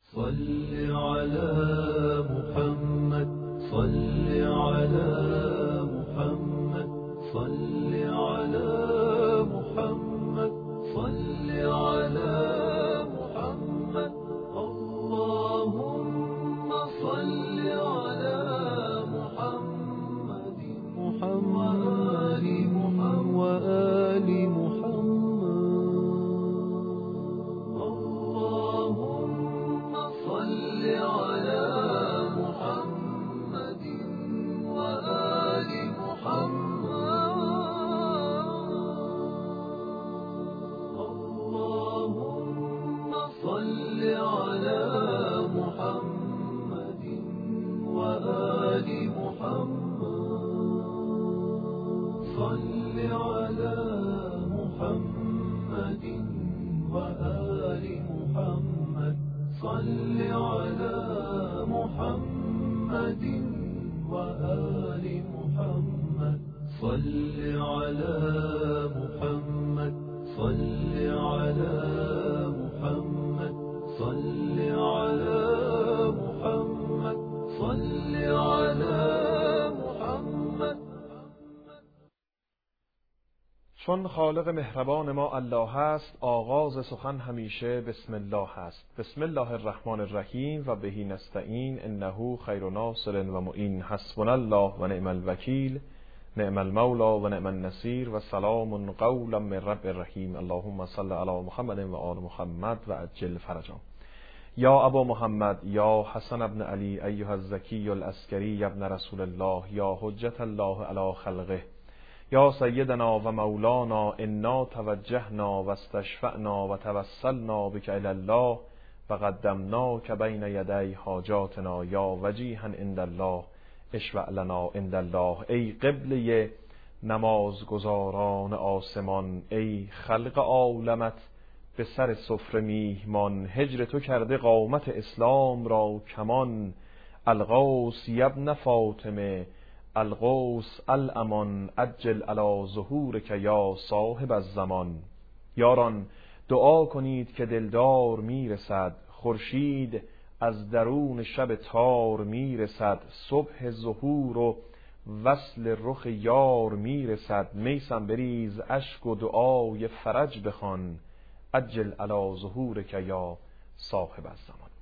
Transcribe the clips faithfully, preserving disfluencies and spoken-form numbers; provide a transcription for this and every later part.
صل على محمد صل على محمد صل على محمد صل على محمد اللهم صل على محمد محمد وآل محمد اللهم صل على محمد وآل محمد اللهم صل على محمد وآل محمد صل على محمد وآل محمد صل على محمد وآل محمد صل على محمد صل على محمد صل على محمد صل على محمد. چون خالق مهربان ما الله است، آغاز سخن همیشه بسم الله است. بسم الله الرحمن الرحیم و بهی نستعین انه خیر ناصر و معین. حسبنا الله و نعم الوکیل نعم المولا و نعم النصیر و سلام قولا من رب الرحیم. اللهم صل علی محمد و آل محمد و عجل فرجهم. یا ابا محمد، یا حسن ابن علی، ایها الزکی العسکری ابن رسول الله، یا حجت الله علی خلقه، یا سیدنا و مولانا، انا توجهنا و استشفعنا و توسلنا بک الی الله و قدمناک بین یدی حاجاتنا، یا وجیها عند الله اشفع لنا عند الله. ای قبله نمازگزاران آسمان، ای خلق عالمت به سر سفره میهمان، هجر تو کرده قامت اسلام را کمان. الغوث ابن فاطمه، الغوث الامان، عجل علی ظهورک یا صاحب الزمان. یاران دعا کنید که دلدار میرسد، خورشید از درون شب تار میرسد، صبح ظهور و وصل رخ یار میرسد. میسم بریز اشک و دعای فرج بخوان، عجل علی ظهورک یا صاحب الزمان.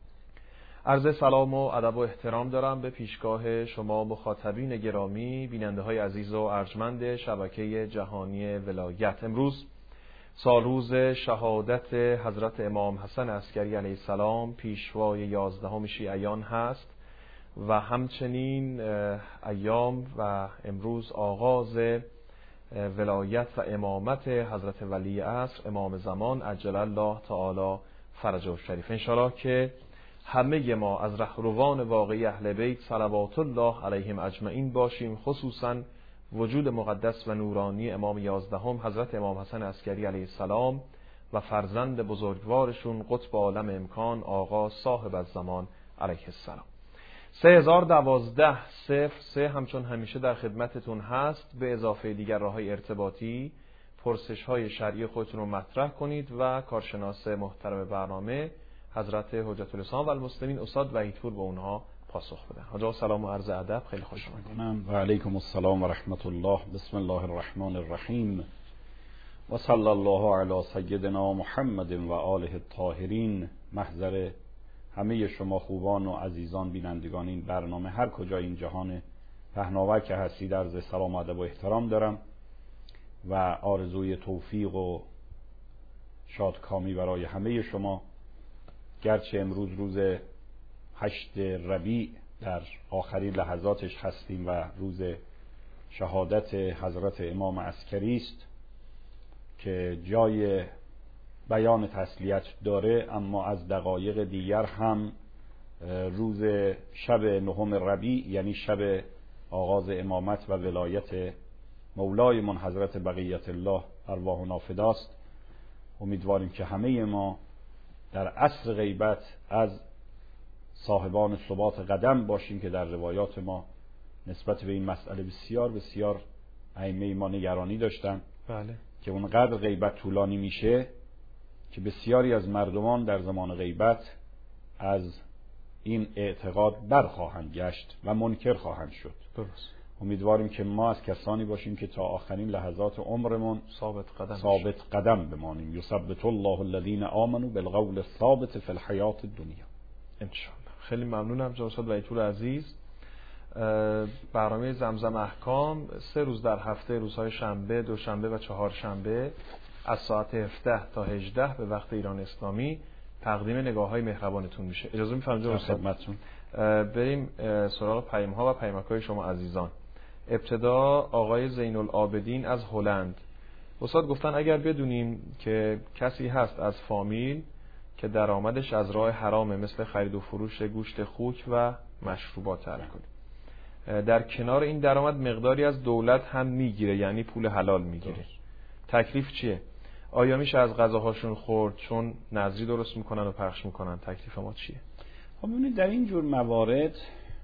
عرض سلام و ادب و احترام دارم به پیشگاه شما مخاطبین گرامی، بیننده های عزیز و ارجمند شبکه جهانی ولایت. امروز سالروز شهادت حضرت امام حسن عسکری علیه السلام، پیشوای یازدهم شیعیان هست و همچنین ایام و امروز آغاز ولایت و امامت حضرت ولی عصر امام زمان عجل الله تعالی فرجه الشریف. انشاءالله که همه ما از رهروان واقعی اهل بیت صلوات الله علیهم اجمعین باشیم، خصوصا وجود مقدس و نورانی امام یازدهم حضرت امام حسن عسکری علیه السلام و فرزند بزرگوارشون قطب عالم امکان آقا صاحب الزمان علیه السلام. سه هزار و دوازده صفر سه همچون همیشه در خدمتتون هست. به اضافه دیگر راه‌های ارتباطی پرسش‌های شرعی خودتون رو مطرح کنید و کارشناس محترم برنامه حضرت حجت الاسلام و المسلمین استاد وحیدپور به اونها پاسخ بدن. حاجا سلام و عرض ادب، خیلی خوش اومدید. و علیکم السلام و رحمت الله. بسم الله الرحمن الرحیم و صلی الله علی سیدنا محمد و آله الطاهرین. محضر همه شما خوبان و عزیزان بینندگان این برنامه هر کجا این جهان پهناور که هستید، عرض سلام و ادب و احترام دارم و آرزوی توفیق و شادکامی برای همه شما. گرچه امروز روز هشت ربیع در آخرین لحظاتش هستیم و روز شهادت حضرت امام عسکری است که جای بیان تسلیت داره، اما از دقایق دیگر هم روز شب نهم ربیع یعنی شب آغاز امامت و ولایت مولای من حضرت بقیت الله ارواحنا فداست. امیدواریم که همه ما در عصر غیبت از صاحبان ثبات قدم باشیم که در روایات ما نسبت به این مسئله بسیار بسیار ائمه ما نگرانی داشتن. بله. که اونقدر غیبت طولانی میشه که بسیاری از مردمان در زمان غیبت از این اعتقاد برخواهند گشت و منکر خواهند شد. درست. امیدواریم که ما از کسانی باشیم که تا آخرین لحظات عمرمون ثابت قدم ثابت قدم بمانیم. یثبت الله الذین آمنوا بالقول الثابت فی الحیات الدنیا. ان شاء الله. خیلی ممنونم جناب استاد وحیدپور عزیز. برنامه زمزم احکام سه روز در هفته، روزهای شنبه، دوشنبه و چهارشنبه از ساعت هفده تا هجده به وقت ایران اسلامی تقدیم نگاه‌های مهربانتون میشه. اجازه می‌فرمایید جناب استاد خدمتتون بریم سراغ پیام‌ها و پیامک‌های شما عزیزان. ابتدا آقای زین العابدین از هلند. استاد گفتن اگر بدونیم که کسی هست از فامیل که درآمدش از راه حرامه، مثل خرید و فروش گوشت خوک و مشروبات الکلی، در کنار این درآمد مقداری از دولت هم میگیره، یعنی پول حلال میگیره، تکلیف چیه؟ آیا میشه از غذاهاشون خورد چون نظری درست میکنن و پخش میکنن؟ تکلیف ما چیه؟ خب ببینید در این جور موارد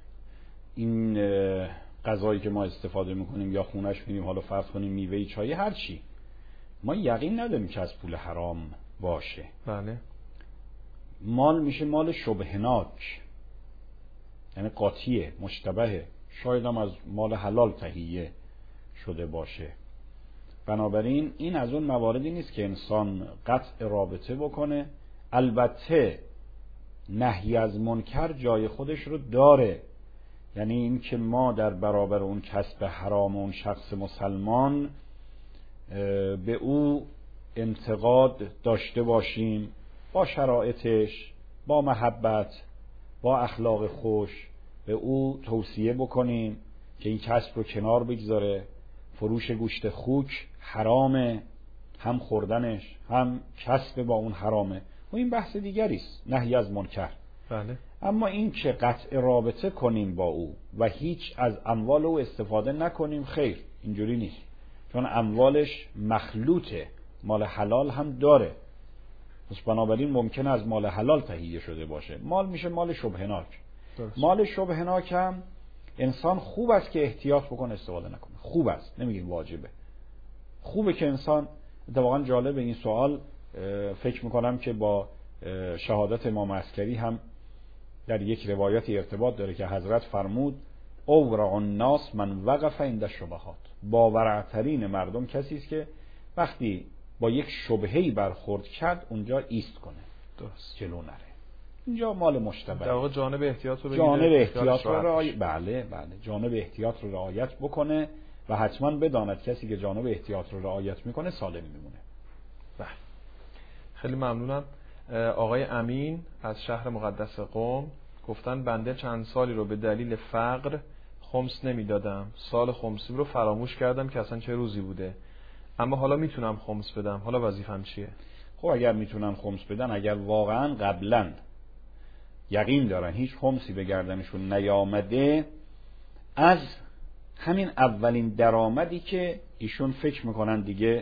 این غذایی که ما استفاده میکنیم یا خونش میریم، حالا فرض کنیم میوه چای هر چی، ما یقین نداریم که از پول حرام باشه. بله. مال میشه مال شبهناک، یعنی قاطیه، مشتبهه، شاید هم از مال حلال تهیه شده باشه. بنابراین این از اون مواردی نیست که انسان قطع رابطه بکنه. البته نهی از منکر جای خودش رو داره، یعنی این که ما در برابر اون کسب حرام اون شخص مسلمان به او انتقاد داشته باشیم با شرایطش، با محبت، با اخلاق خوش، به او توصیه بکنیم که این کسب رو کنار بگذاره. فروش گوشت خوک حرامه، هم خوردنش هم کسب با اون حرامه و این بحث دیگری است، نهی از منکر. بله. اما این که قطع رابطه کنیم با او و هیچ از اموال او استفاده نکنیم، خیر، اینجوری نیست، چون اموالش مخلوطه، مال حلال هم داره، پس بنابراین ممکنه از مال حلال تهیه شده باشه. مال میشه مال شبهناک. درست. مال شبهناک هم انسان خوب است که احتیاط بکنه استفاده نکنه، خوب است، نمیگیم واجبه، خوبه که انسان. اتفاقا جالب این سوال فکر میکنم که با شهادت امام عسکری هم در یک روایتی ارتباط داره که حضرت فرمود اورع الناس من وقف عند الشبهات، باورعترین مردم کسی است که وقتی با یک شبهه‌ای برخورد کرد اونجا ایست کنه، درست، جلو نره. اینجا مال مشتبه، در واقع جانب احتیاط رو بگیره، جانب احتیاط رو رعایت، بله بله جانب احتیاط رو رعایت بکنه و حتما بداند کسی که جانب احتیاط رو رعایت میکنه سالم میمونه. بله. خیلی ممنونم. آقای امین از شهر مقدس قم گفتن بنده چند سالی رو به دلیل فقر خمس نمیدادم، سال خمسی رو فراموش کردم که اصلا چه روزی بوده، اما حالا میتونم خمس بدم، حالا وظیفم چیه؟ خب اگر میتونن خمس بدن، اگر واقعا قبلا یقین دارن هیچ خمسی به گردنشون نیامده، از همین اولین درآمدی که ایشون فکر میکنن دیگه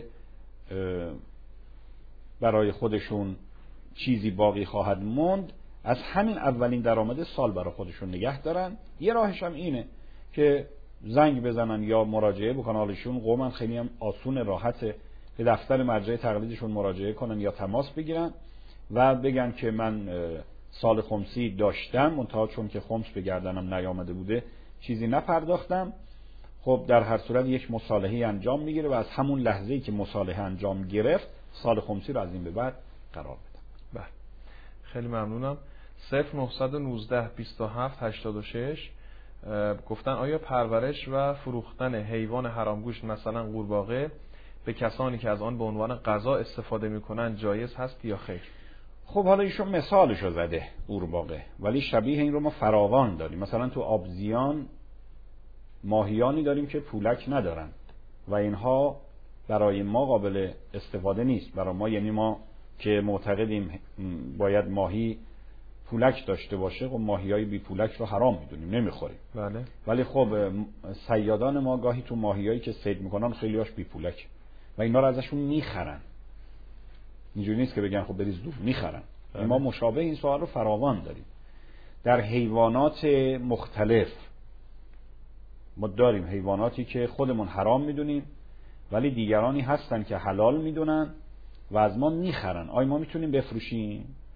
برای خودشون چیزی باقی خواهد موند، از همین اولین درآمد سال برای خودشون نگه دارن. یه راهش هم اینه که زنگ بزنن یا مراجعه بکنن، حالشون قومن خیلی هم آسون راحته، به دفتر مرجع تقلیدشون مراجعه کنن یا تماس بگیرن و بگن که من سال خمسی داشتم، منتها چون که خمس به گردنم نیامده بوده چیزی نپرداختم. خب در هر صورت یک مصالحه انجام میگیره و از همون لحظه‌ای که مصالحه انجام گرفت سال خمسی رو از این به بعد قرار بدم. بله. خیلی ممنونم. صفر نهصد و نوزده بیست و هفت هشتاد و شش گفتن آیا پرورش و فروختن حیوان حرامگوشت مثلا قورباغه به کسانی که از آن به عنوان غذا استفاده میکنن جایز هست یا خیر؟ خب حالا ایشون مثالشو زده قورباغه، ولی شبیه این رو ما فراوان داریم. مثلا تو آبزیان ماهیانی داریم که پولک ندارن و اینها برای ما قابل استفاده نیست. برای ما یعنی ما که معتقدیم باید ماهی پولک داشته باشه، خب ماهیای بی پولک رو حرام میدونیم، نمیخوریم. بله. ولی خب صیادان ما گاهی تو ماهیایی که صید میکنن خیلیاش بی پولک و اینا رو ازشون میخرن. اینجوری نیست که بگن خب بریز دور، میخرن. بله. ما مشابه این سوال رو فراوان داریم. در حیوانات مختلف ما داریم حیواناتی که خودمون حرام میدونیم ولی دیگرانی هستن که حلال میدونن و از ما میخرن. آیا ما میتونیم بفروشیم؟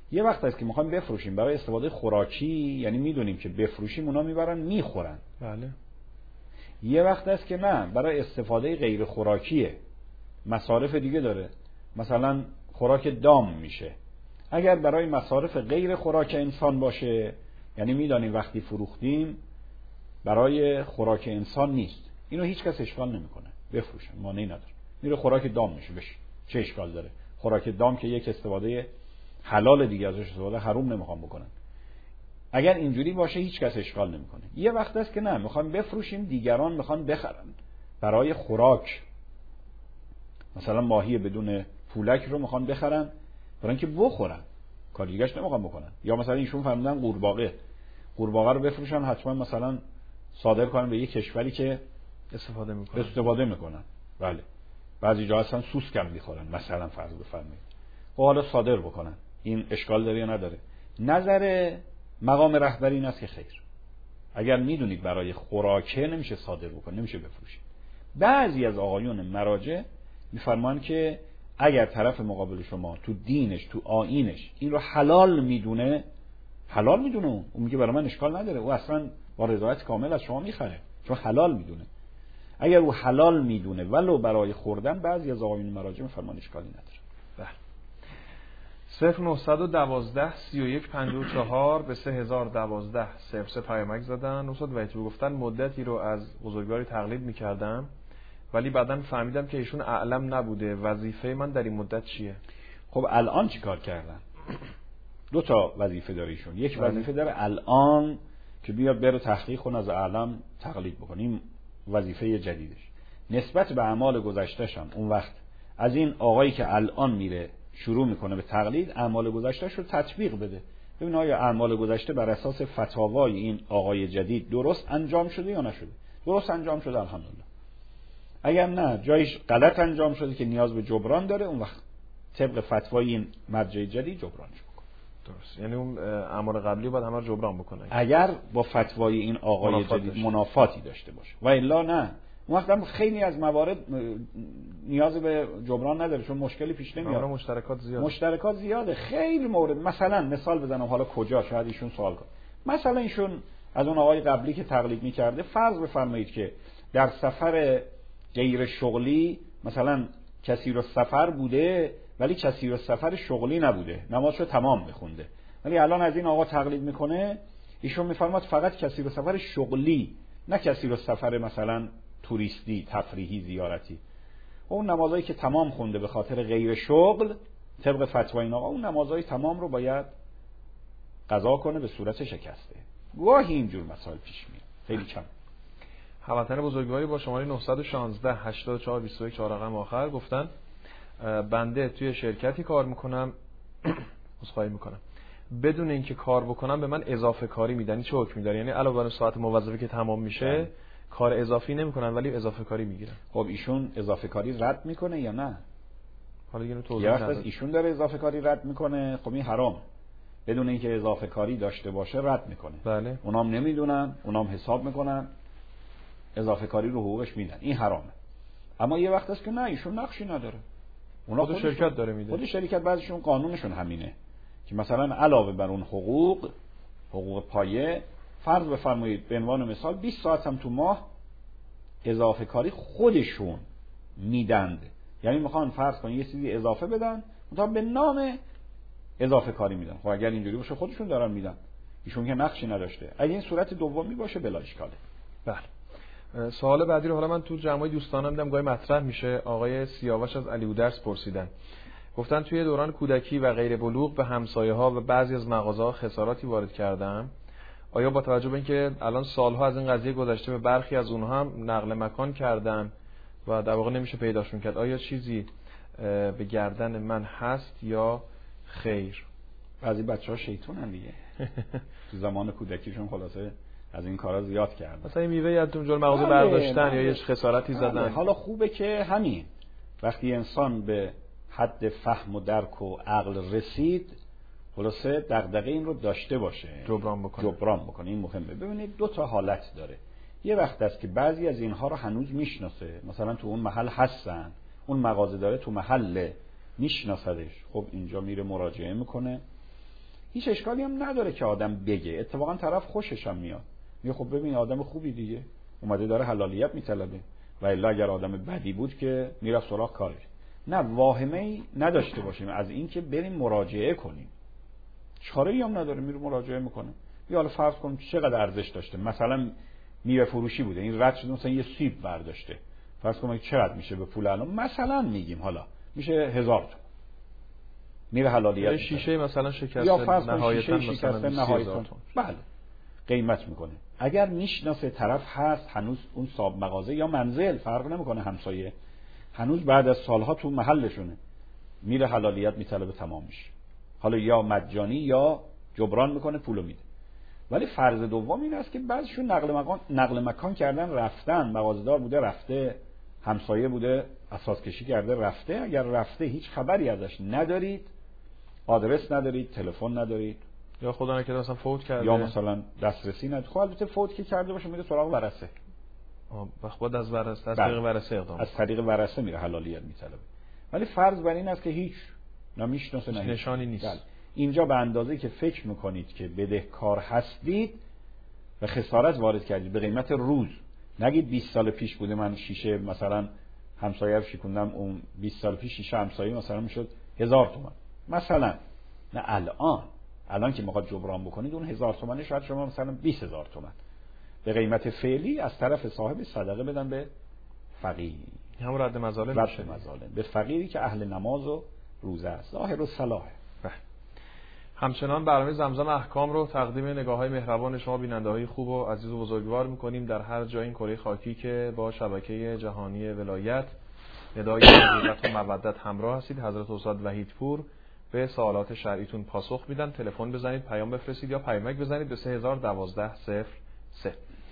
یه وقت هست که میخوایم بفروشیم برای استفاده خوراکی، یعنی میدونیم که بفروشیم اونا میبرن میخورن. بله. یه وقت هست که نه، برای استفاده غیر خوراکیه، مصارف دیگه داره، مثلا خوراک دام میشه. اگر برای مصارف غیر خوراک انسان باشه، یعنی میدانیم وقتی فروختیم برای خوراک انسان نیست، اینو هیچ کس اشکال نمیکنه، بفروشن، مانعی نداره. میره خوراک دام میشه، بشه چه اشکال داره؟ خوراک دام که یک استفاده حلال دیگه ازش استفاده حرام نمیخوام بکنن. اگر اینجوری باشه هیچ کس اشکال نمیکنه. یه وقت است که نه، میخوام بفروشیم، دیگران میخوان بخرن برای خوراک، مثلا ماهی بدون پولک رو میخوان بخرن برای اینکه بخورن، کار دیگه‌اش نمیخوان بکنن. یا مثلا ایشون فرمودن قورباغه قورباغه رو بفروشن، حتما مثلا صادر کنن به یک کشوری که استفاده میکنن استفاده میکنن. بله، بعضی جا اصلا سوسک هم میخورن، مثلا فرض بفرمایید. خب حالا صادر بکنن، این اشکال داره یا نداره؟ نظر مقام رهبری این است که خیر، اگر میدونید برای خوراکه نمیشه صادر بکنید، نمیشه بفروشید. بعضی از آقایون مراجع میفرمان که اگر طرف مقابل شما تو دینش، تو آیینش این رو حلال میدونه، حلال میدونه، اون میگه برای من اشکال نداره، او اصلا با رضایت کامل از شما میخره چون حلال میدونه. اگر او حلال میدونه ولو برای خوردن، بعضی از آقایون مراجع میفرمان اشکالی نداره. بله. صفر نهصد و دوازده سی و یک پنجاه و چهار به سه هزار و دوازده صفر سه پیامک زدن. استاد وحید گفتن مدتی رو از بزرگواری تقلید میکردم ولی بعداً فهمیدم که ایشون اعلم نبوده، وظیفه من در این مدت چیه؟ خب الان چی کار کردن؟ دو تا وظیفه داره ایشون. یک وظیفه داره الان که بیاد بره تحقیق کنه، از اعلم تقلید بکنیم، وظیفه جدیدش. نسبت به اعمال گذشته‌ش هم اون وقت از این آقایی که الان میره شروع میکنه به تقلید، اعمال گذشته‌ش رو تطبیق بده، ببین آیا اعمال گذشته بر اساس فتاوای این آقای جدید درست انجام شده یا نشده. درست انجام شده الحمدلله. اگر نه جایش غلط انجام شده که نیاز به جبران داره، اون وقت طبق فتوای این مرجع جدید جبرانش بکنه. درست، یعنی اون اعمال قبلی باید همه رو جبران بکنه اگر با فتوای این آقای منافات جدید داشته. منافاتی داشته باشه، و الا نه، اون وقت هم خیلی از موارد نیاز به جبران نداره چون مشکلی پیش نمیاد. مشترکات زیاده. مشترکات زیاده. خیلی مورد، مثلا مثال بزنم، حالا کجا شاید ایشون سوال کنه. مثلا ایشون از اون آقای قبلی که تقلید می‌کرده فرض بفرمایید که در سفر غیر شغلی مثلا کثیر السفر بوده ولی کثیر السفر شغلی نبوده، نمازشو تمام میخونده، ولی الان از این آقا تقلید میکنه، ایشون میفرماد فقط کثیر السفر شغلی، نه کثیر السفر مثلا توریستی، تفریحی، زیارتی. اون نمازایی که تمام خونده به خاطر غیر شغل، طبق فتوای این آقا اون نمازهای تمام رو باید قضا کنه به صورت شکسته. گاهی اینجور مسائل پیش میاد، خیلی کم. هموطن بزرگواری با شماره نهصد و شانزده هشتاد و چهار بیست و یک چهار رقم آخر گفتن بنده توی شرکتی کار میکنم عذرخواهی میکنم بدون اینکه کار بکنم به من اضافه کاری میدن. چه حکمی داره؟ یعنی علاوه بر ساعت موظفی که تمام میشه ده. کار اضافی نمیکنن ولی اضافه کاری میگیرن. خب ایشون اضافه کاری رد میکنه یا نه؟ حالا اینو توضیح بده. یا ایشون داره اضافه کاری رد میکنه، خب این حرام، بدون اینکه اضافه کاری داشته باشه رد میکنه. بله. اونام نمیدونن، اونام حساب میکنن، اضافه کاری رو حقوقش میدن، این حرامه. اما یه وقت است که نه، ایشون نقشی نداره، اونا خود شرکت داره میده. خود شرکت بعضیشون قانونشون همینه که مثلا علاوه بر اون حقوق حقوق پایه، فرض بفرمایید به عنوان مثال بیست ساعت هم تو ماه اضافه کاری خودشون میدند. یعنی میخوان فرض کنید یه چیزی اضافه بدن، مثلا به نام اضافه کاری میدن. خب اگر اینجوری باشه خودشون دارن میدن، ایشون که نقشی نداشته. اگه این صورت دومی باشه بلا اشکاله. بله. سوال بعدی رو حالا من تو جمعای دوستانم دیدم گاهی مطرح میشه. آقای سیاوش از علیودرس پرسیدن، گفتن توی دوران کودکی و غیر بلوغ به همسایه ها و بعضی از مغازه‌ها خساراتی وارد کردم. آیا با توجه به اینکه الان سالها از این قضیه گذشته به برخی از اونها هم نقل مکان کردن و در واقع نمیشه پیداشون کرد، آیا چیزی به گردن من هست یا خیر؟ بعضی بچه‌ها شیطونن دیگه. تو زمان کودکیشون خلاصه از این کارا زیاد کردن. مثلا میوه یادتون جلوی مغازه برداشتن یا یه خسارتی زدن. حالا خوبه که همین وقتی انسان به حد فهم و درک و عقل رسید، خلاصه دغدغه این رو داشته باشه، جبران بکنه. جبران بکنه. این مهمه. ببینید دو تا حالت داره. یه وقت است که بعضی از اینها رو هنوز میشناسه، مثلا تو اون محل هستن، اون مغازه داره تو محل میشناسدش، خب اینجا میره مراجعه میکنه، هیچ اشکالی هم نداره که آدم بگه، اتفاقا طرف خوشش هم میاد، میگه خب ببین آدم خوبی دیگه اومده داره حلالیت میطلبه، و الا اگر آدم بدی بود که میرفت سراغ کارش. نه، واهمه‌ای نداشته باشیم از این که بریم مراجعه کنیم، چاره‌ای هم نداره، میره مراجعه میکنه. یا حالا فرض کن چقدر ارزش داشته، مثلا میوه فروشی بوده، این رد شده مثلا یه سیب برداشته، فرض کن چقدر میشه به پول الان، مثلا میگیم حالا میشه هزار تومان، میره حلالیت شیشه مثلا شکسته، یا فرض کن نهایتاً شیشه مثلا شکسته نهایتاً بله قیمت میکنه. اگر میشناسه طرف هست هنوز اون صاحب مغازه یا منزل فرق نمیکنه، همسایه هنوز بعد از سالها تو محلشونه، میره حلالیت میطلبه، تمام میشه، حالا یا مجانی یا جبران میکنه پولو میده. ولی فرض دوم این است که بعضیشون نقل مکان نقل مکان کردن رفتن، مغازه‌دار بوده رفته، همسایه بوده اساس کشی کرده رفته، اگر رفته هیچ خبری ازش ندارید، آدرس ندارید، تلفن ندارید، یا خدا نکنه مثلا فوت کرده، یا مثلا دسترسی ندارید، خب البته فوت که کرده باشه میره سراغ ورثه، آه خود از ورثه از طریق ورثه اقدام از طریق ورثه میره حلالیت میطلبه. ولی فرض بر این است که هیچ نمیشناسه، نه نشانی نیست. بله. اینجا به اندازه‌ای که فکر میکنید که بدهکار هستید و خسارت وارد کردید به قیمت روز، نگید بیست سال پیش بوده من شیشه مثلا همسایه رو شکوندم، اون بیست سال پیش شیشه همسایه مثلا میشد هزار تومان مثلا، نه الان الان که میخواد جبران بکنید اون هزار تومانه شاید شما مثلا بیست هزار تومان به قیمت فعلی از طرف صاحب صدقه بدن به فقیر، همون رد مظالم رد مظالم به فقیری که اهل نماز و روزه است، ظاهر و صلاح. همچنان برنامه زمزم احکام رو تقدیم نگاه‌های مهربان شما بیننده‌های خوب و عزیز و بزرگوار می‌کنیم در هر جای این کره خاکی که با شبکه جهانی ولایت ندای حقیقت و مودت همراه هستید. حضرت استاد وحیدپور به سوالات شرعیتون پاسخ میدن. تلفن بزنید، پیام بفرستید یا پیامک بزنید به سه هزار و دوازده صفر سه.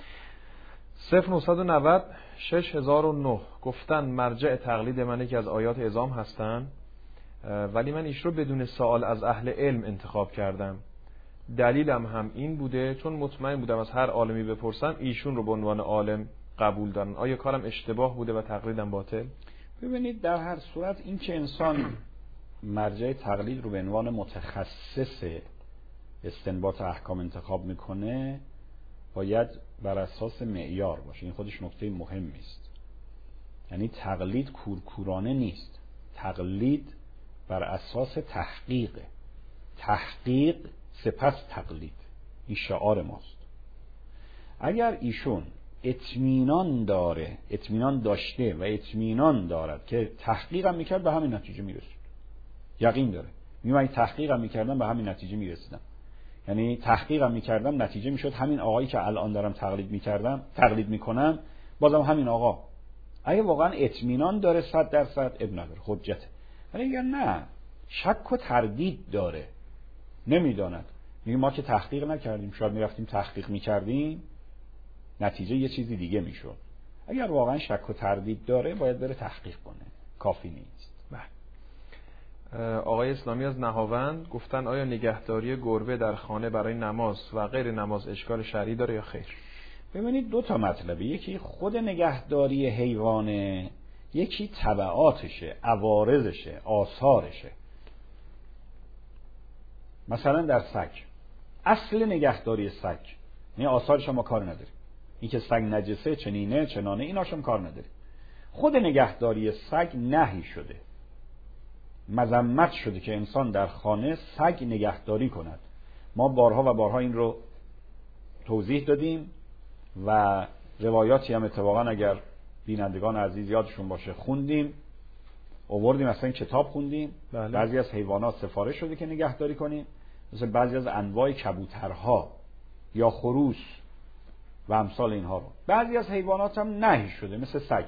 صفر نهصد و نود شش هزار و نه گفتن مرجع تقلید من یکی از آیات اعظام هستن، ولی من ایش رو بدون سوال از اهل علم انتخاب کردم. دلیلم هم این بوده چون مطمئن بودم از هر عالمی بپرسم ایشون رو به عنوان عالم قبول دارن. آیا کارم اشتباه بوده و تقلیدم باطل؟ ببینید در هر صورت این که انسان مرجع تقلید رو به عنوان متخصص استنباط احکام انتخاب میکنه باید بر اساس معیار باشه. این خودش نکته مهمی است. یعنی تقلید کورکورانه نیست، تقلید بر اساس تحقیق، تحقیق سپس تقلید، این شعار ماست. اگر ایشون اطمینان داره، اطمینان داشته و اطمینان دارد که تحقیقم میکرد به همین نتیجه میرسید، یقین داره میگم اگه تحقیقم میکردم به همین نتیجه میرسیدم، یعنی تحقیقم میکردم نتیجه میشد همین آقایی که الان دارم تقلید میکردم تقلید میکنم بازم همین آقا. اگه واقعا اطمینان داره صد درصد اب نداره، حجته. ولی اگر نه شک و تردید داره، نمیداند، میگه ما که تحقیق نکردیم، شاید میرفتیم تحقیق میکردیم نتیجه یه چیزی دیگه میشد. اگر واقعا شک و تردید داره باید بره تحقیق کنه، کافی نیست. آقای اسلامی از نهاوند گفتن آیا نگهداری گربه در خانه برای نماز و غیر نماز اشکال شرعی داره یا خیر؟ ببینید دو تا مطلبه، یکی خود نگهداری حیوانه، یکی تبعاتشه، عوارضشه، آثارشه. مثلا در سگ، اصل نگهداری سگ یعنی آثارش ما کار نداریم، این که سگ نجسه چنینه چنانه ایناشم کار نداریم. خود نگهداری سگ نهی شده، مذمت شده که انسان در خانه سگ نگهداری کند. ما بارها و بارها این رو توضیح دادیم و روایاتی هم اتفاقا اگر بینندگان عزیز یادشون باشه خوندیم، آوردیم، اصلا کتاب خوندیم. بله. بعضی از حیوانات سفارش شده که نگهداری کنیم، مثل بعضی از انواع کبوترها یا خروس و امثال اینها رو. بعضی از حیوانات هم نهی شده مثل سگ،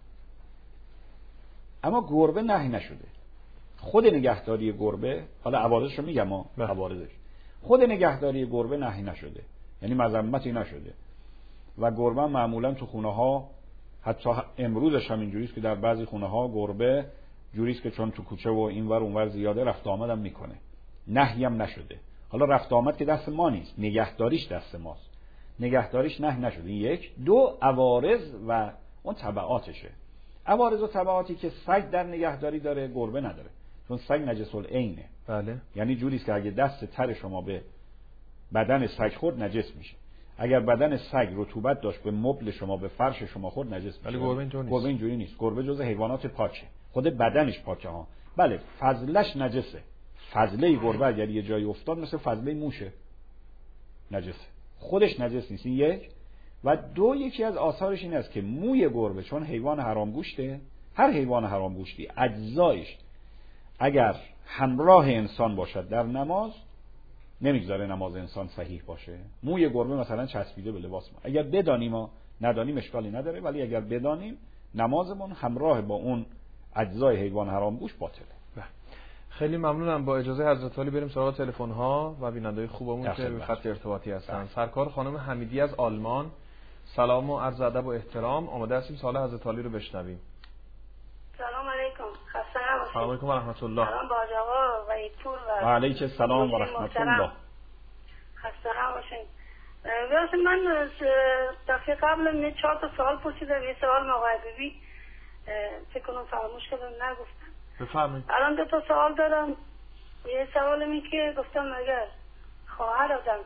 اما گربه نهی نشده. خود نگهداری گربه، حالا عوارضش رو میگم، ما عوارضش، خود نگهداری گربه نهی نشده، یعنی مذمتی نشده. و گربه معمولا تو خونه ها، حتی امروزش هم اینجوریست که در بعضی خونه ها گربه جوریست که چون تو کوچه و اینور اونور زیاده رفت آمدم میکنه، نهی هم نشده. حالا رفت آمد که دست ما نیست، نگهداریش دست ماست، نگهداریش نهی نشده. یک. دو، عوارض و اون تبعاتشه. عوارض و تبعاتی که سگ در نگهداری داره گربه نداره، چون سگ نجس العینه، بله. یعنی جوری است که اگه دست تر شما به بدن سگ خورد نجس میشه. اگر بدن سگ رطوبت داشت به مبل شما به فرش شما خورد نجس میشه. ولی گربه اینجوری نیست. گربه اینجوری نیست. گربه جزء حیوانات پاکه. خود بدنش پاکه ها. بله فضلش نجسه. فضله گربه اگر یه جایی افتاد مثل فضله موشه نجسه. خودش نجس نیست. این یک. و دو یکی از آثارش این است که موی گربه چون حیوان حرام گوشته، هر حیوان حرام گوشتی اجزایش اگر همراه انسان باشد در نماز نمیگذاره نماز انسان صحیح باشه. موی گربه مثلا چسبیده به لباس ما، اگر بدانیم ما ندانیم اشکالی نداره، ولی اگر بدانیم نمازمون همراه با اون اجزای حیوان حرام گوشت باطله. خیلی ممنونم. با اجازه حضرت عالی بریم سراغ تلفن ها و بیننده‌های خوبمون که به خط ارتباطی هستن. سرکار خانم حمیدی از آلمان، سلام و عرض ادب و احترام. آماده هستیم سوال حضرت عالی رو بشنویم. سلام علیکم. خسته نباشید. سلام علیکم و رحمت الله. سلام باج آقا وحیدپور و و علیک السلام و رحمت الله. خسته نباشید. واسه من دفعه قبل من چهار تا سوال پرسیدم، یه سوال موقع بیبی فکر کنم فراموش کردم نگفتم. بفرمایید. الان دو تا سوال دارم. یه سوال اینه که گفتم اگر خواهر آدم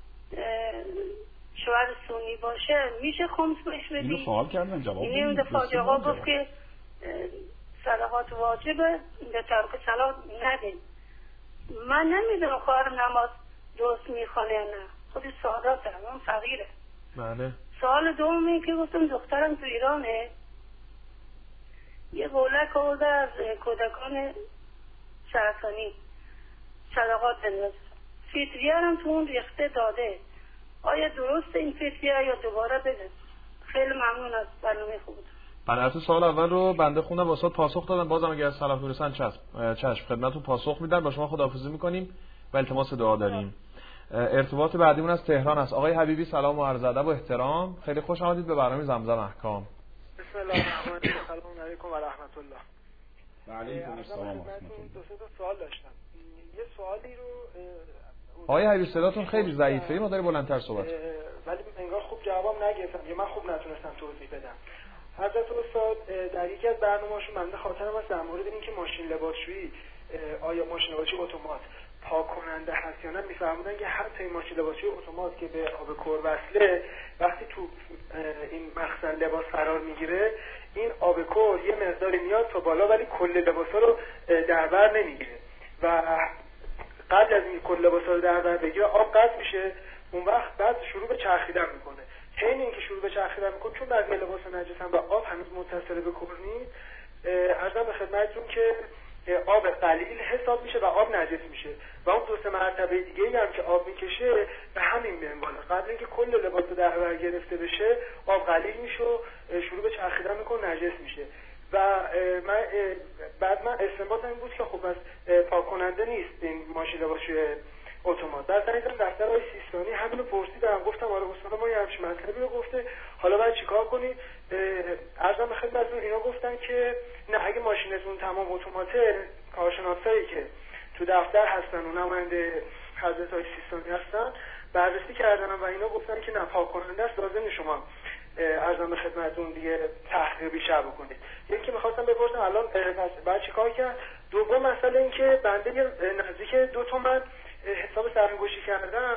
شوهر سنی باشه میشه خمس بهش بدی؟ اینو سوال کردن جواب بدی. این دفعه آقا گفت که صدقات واجبه به ترک صلات ندین. من نمیدونم خواهرم نماز درست میخونه یا نه، خودی ساداته، من فقیره. بله. سوال دومی که گفتم دخترم تو ایرانه، یه بولک آورده از کودکان سرطانی صدقات بندازه، فطریه هم تو اون ریخته داده. آیا درست این فطریه یا دوباره بده؟ خیلی ممنون از برنامه خوبتون. بله، تو سوال اول رو بنده خوندم، واسه پاسخ دادم. بازم اگر از سلف برسن چشم چشم خدمتتون پاسخ میدن. با شما خداحافظی میکنیم و التماس دعا داریم. ارتباط بعدیمون از تهران است. آقای حبیبی سلام و عرض ادب و احترام. خیلی خوش آمدید به برنامه زمزم احکام. بسم الله الرحمن الرحیم. سلام علیکم و رحمت الله. و علیکم السلام و رحمت الله. دو سه تا سوال داشتم. یه سوالی رو آقای حبیبی صداتون خیلی ضعیفه، یه مقدار بلندتر صحبت. ولی انگار خوب جواب نگرفتم یا من خوب نتونستم توضیح بدم. حضرت استاد در یکی از برنامه‌هاشون بنده خاطرم هست در مورد اینکه ماشین لباسشویی آیا ماشین لباسشویی اتومات پاک کننده هست یا نه میفرمودن که حتی این ماشین لباسشویی اتومات که به آب کور وصله وقتی تو این مخزن لباس قرار میگیره این آب کور یه مقداری میاد تا بالا ولی کل لباسا رو در بر نمیگیره و قبل از این کل لباسا رو در بر بگیره آب قطع میشه، اون وقت بعد شروع به چرخیدن میکنه. حین اینکه شروع به چرخیدن میکنه چون بعضی لباسا نجسن و آب هنوز متصل به کور نیست، عرضم به خدمتتون که آب قلیل حساب میشه و آب نجس میشه و اون دو سه مرتبه دیگه هم که آب میکشه به همین منواله. قبل اینکه کل لباس رو در بر گرفته بشه آب قلیل میشه و شروع به چرخیدن میکنه نجس میشه و من بعد من استنباطم این بود که خب از پاک کننده نیست این ماشین لباسشویی اتومات. در زنیدم دفتر آقای سیستانی همینو پرسیدم، گفتم آره استاد ما یه همچین مطلبی رو گفته، حالا باید چیکار کنید؟ عرضم به خدمتتون اینا گفتن که نه اگه ماشینتون تمام اتوماته، کارشناسایی که تو دفتر هستن و نماینده حضرت آقای سیستانی هستن بررسی کردن و اینا گفتن که نه پاک کننده است، لازم شما عرضم به خدمتتون دیگه تحقیق بیشتر بکنید. یکی می‌خواستم بپرسم الان پس بعد چیکار کرد؟ دوم مسئله این که بنده نزدیک دو تومن حساب سرانگشتی کردم،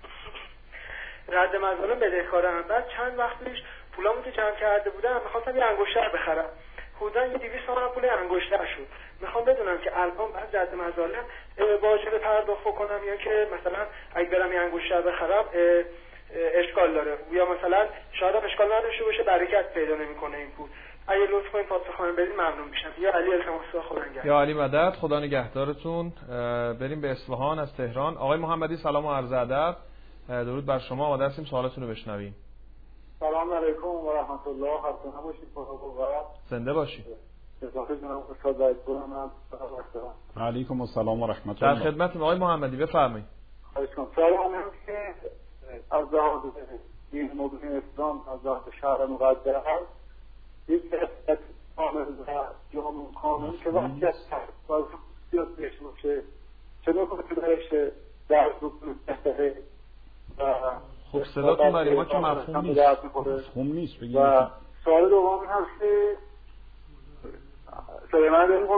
رد مظالم بدهکارم. بعد چند وقت پیش پولامو که جمع کرده بودم میخواستم یه انگشتر بخرم، حدودا یه دویست تومن پول انگشتر شد. میخوام بدونم که الان بعد رد مظالم واجب پرداخت کنم یا که مثلا اگه برم یه انگشتر بخرم اشکال داره یا مثلا شاید اشکال نداشته باشه، برکت پیدا نمیکنه این پول. اگه لطف کنید پاسخ خواهم بدید ممنون میشم. یا علی التماس خدا نگهدار. یا علی مدد، خدا نگهدارتون. بریم به اصفهان از تهران. آقای محمدی سلام و عرض ادب. درود بر شما. آماده هستیم سوالتون رو بشنویم. سلام علیکم و رحمت الله. خسته نباشید. زنده باشید. اضافه جناب استاد وحیدپور من علیکم السلام و رحمت الله. در خدمتتون آقای محمدی، بفرمایید. خواهش می‌کنم. سوالم اینه که از لحاظ دین مبین اسلام از لحاظ شهر مقدس یک قسمت کامل و جامع کامل که وقتی از باز سیاس بهش باشه چه نکته که برش درس بکنه و خب صداتون برای ما که مفهوم نیست مفهوم نیست بگید. و سوال دوم هست که صدای من داریم قربان؟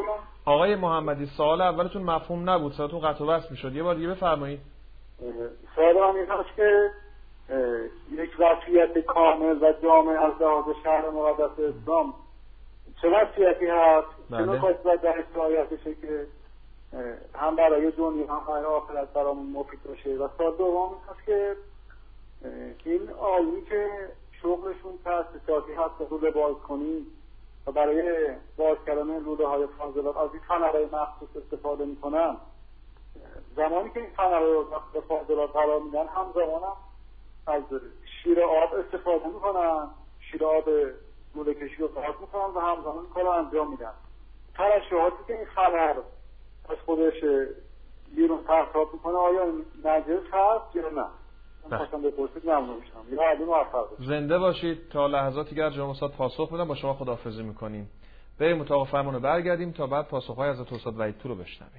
آقای محمدی سوال اولتون مفهوم نبود، صداتون قطع و وصل میشد، یه بار دیگه بفرمایید. سوال هم این هست که یک وصیت کامل و جامع از لحاظ شهر مقدس اسلام چه وصیتی هست؟ چه نکاتی باید درش رعایت بشه که هم برای دنیا هم برای آخرت برامون مفید باشه؟ و سوال دوم این هست که این آیی که شغلشون تأسیساتی هست به روله باز کنی و برای باز کردن روله های فاضلات از این فنرهای مخصوص استفاده میکنن، زمانی که این فنرهای به فاضلات قرار میدن همزمان هم از شیر آب استفاده میکنن، شیر آب روله کشی رو قطع میکنن و همزمان این کار رو انجام میدن. ترشحاتی که این فنر از خودش بیرون پرتاب میکنه آیا نجس هست یا نه؟ خواستم بپرسید، ممنون میشم. یا علی موفق باشید. زنده باشید تا لحظاتی که جناب استاد پاسخ بدن. با شما خداحافظی میکنیم. بریم اتاق فرمان برگردیم تا بعد پاسخهای حضرت استاد وحید پور رو بشنویم.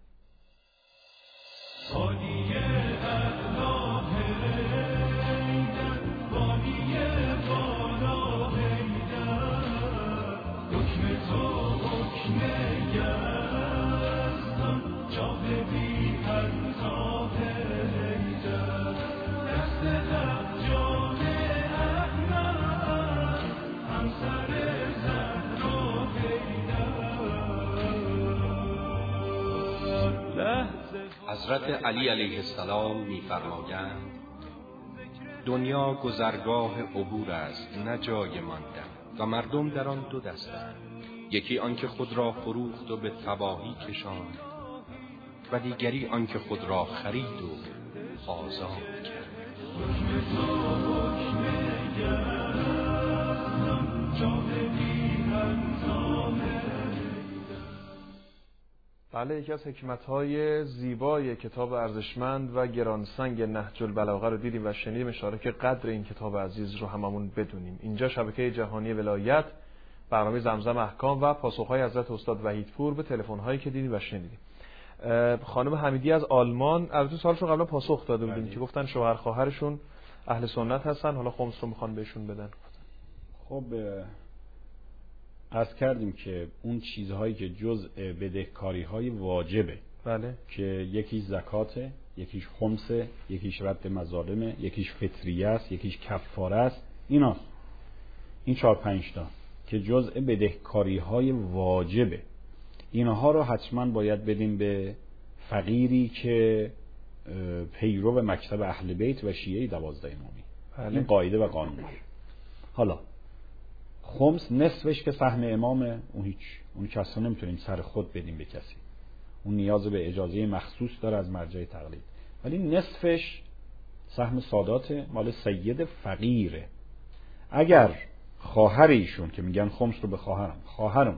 حضرت علی علیه السلام می‌فرمایند دنیا گذرگاه عبور است نه جای ماندن و مردم در آن دو دستند، یکی آنکه خود را فروخت و به تباهی کشاند و دیگری آنکه خود را خرید و آزاد کرد. بله، یکی از حکمت‌های زیبای کتاب ارزشمند و گرانسنگ نهج البلاغه رو دیدیم و شنیدیم. اشاره که قدر این کتاب عزیز رو هممون بدونیم. اینجا شبکه جهانی ولایت، برنامه زمزم احکام و پاسخ‌های حضرت استاد وحید پور به تلفن‌هایی که دیدیم و شنیدیم. خانم حمیدی از آلمان البته سوالشون قبلا پاسخ داده بودیم که گفتن شوهر خواهرشون اهل سنت هستن، حالا خمس رو میخوان بهشون بدن. خب عرض کردیم که اون چیزهایی که جزء بدهکاری‌های واجبه، بله، که یکیش زکاته، یکیش خمسه، یکیش رد مظالمه، یکیش فطریه است، یکیش کفاره است، ایناست. این چهار پنج تا که جزء بدهکاری‌های واجبه، اینها رو حتما باید بدیم به فقیری که پیرو مکتب اهل بیت و شیعه دوازده امامی. بله. این قاعده و قانون. حالا خمس نصفش که سهم امامه، اون هیچ، اون که اصلا نمیتونیم سر خود بدیم به کسی، اون نیاز به اجازه مخصوص داره از مرجع تقلید. ولی نصفش سهم سادات مال سید فقیره. اگر خواهر ایشون که میگن خمس رو به خواهرم، خواهرم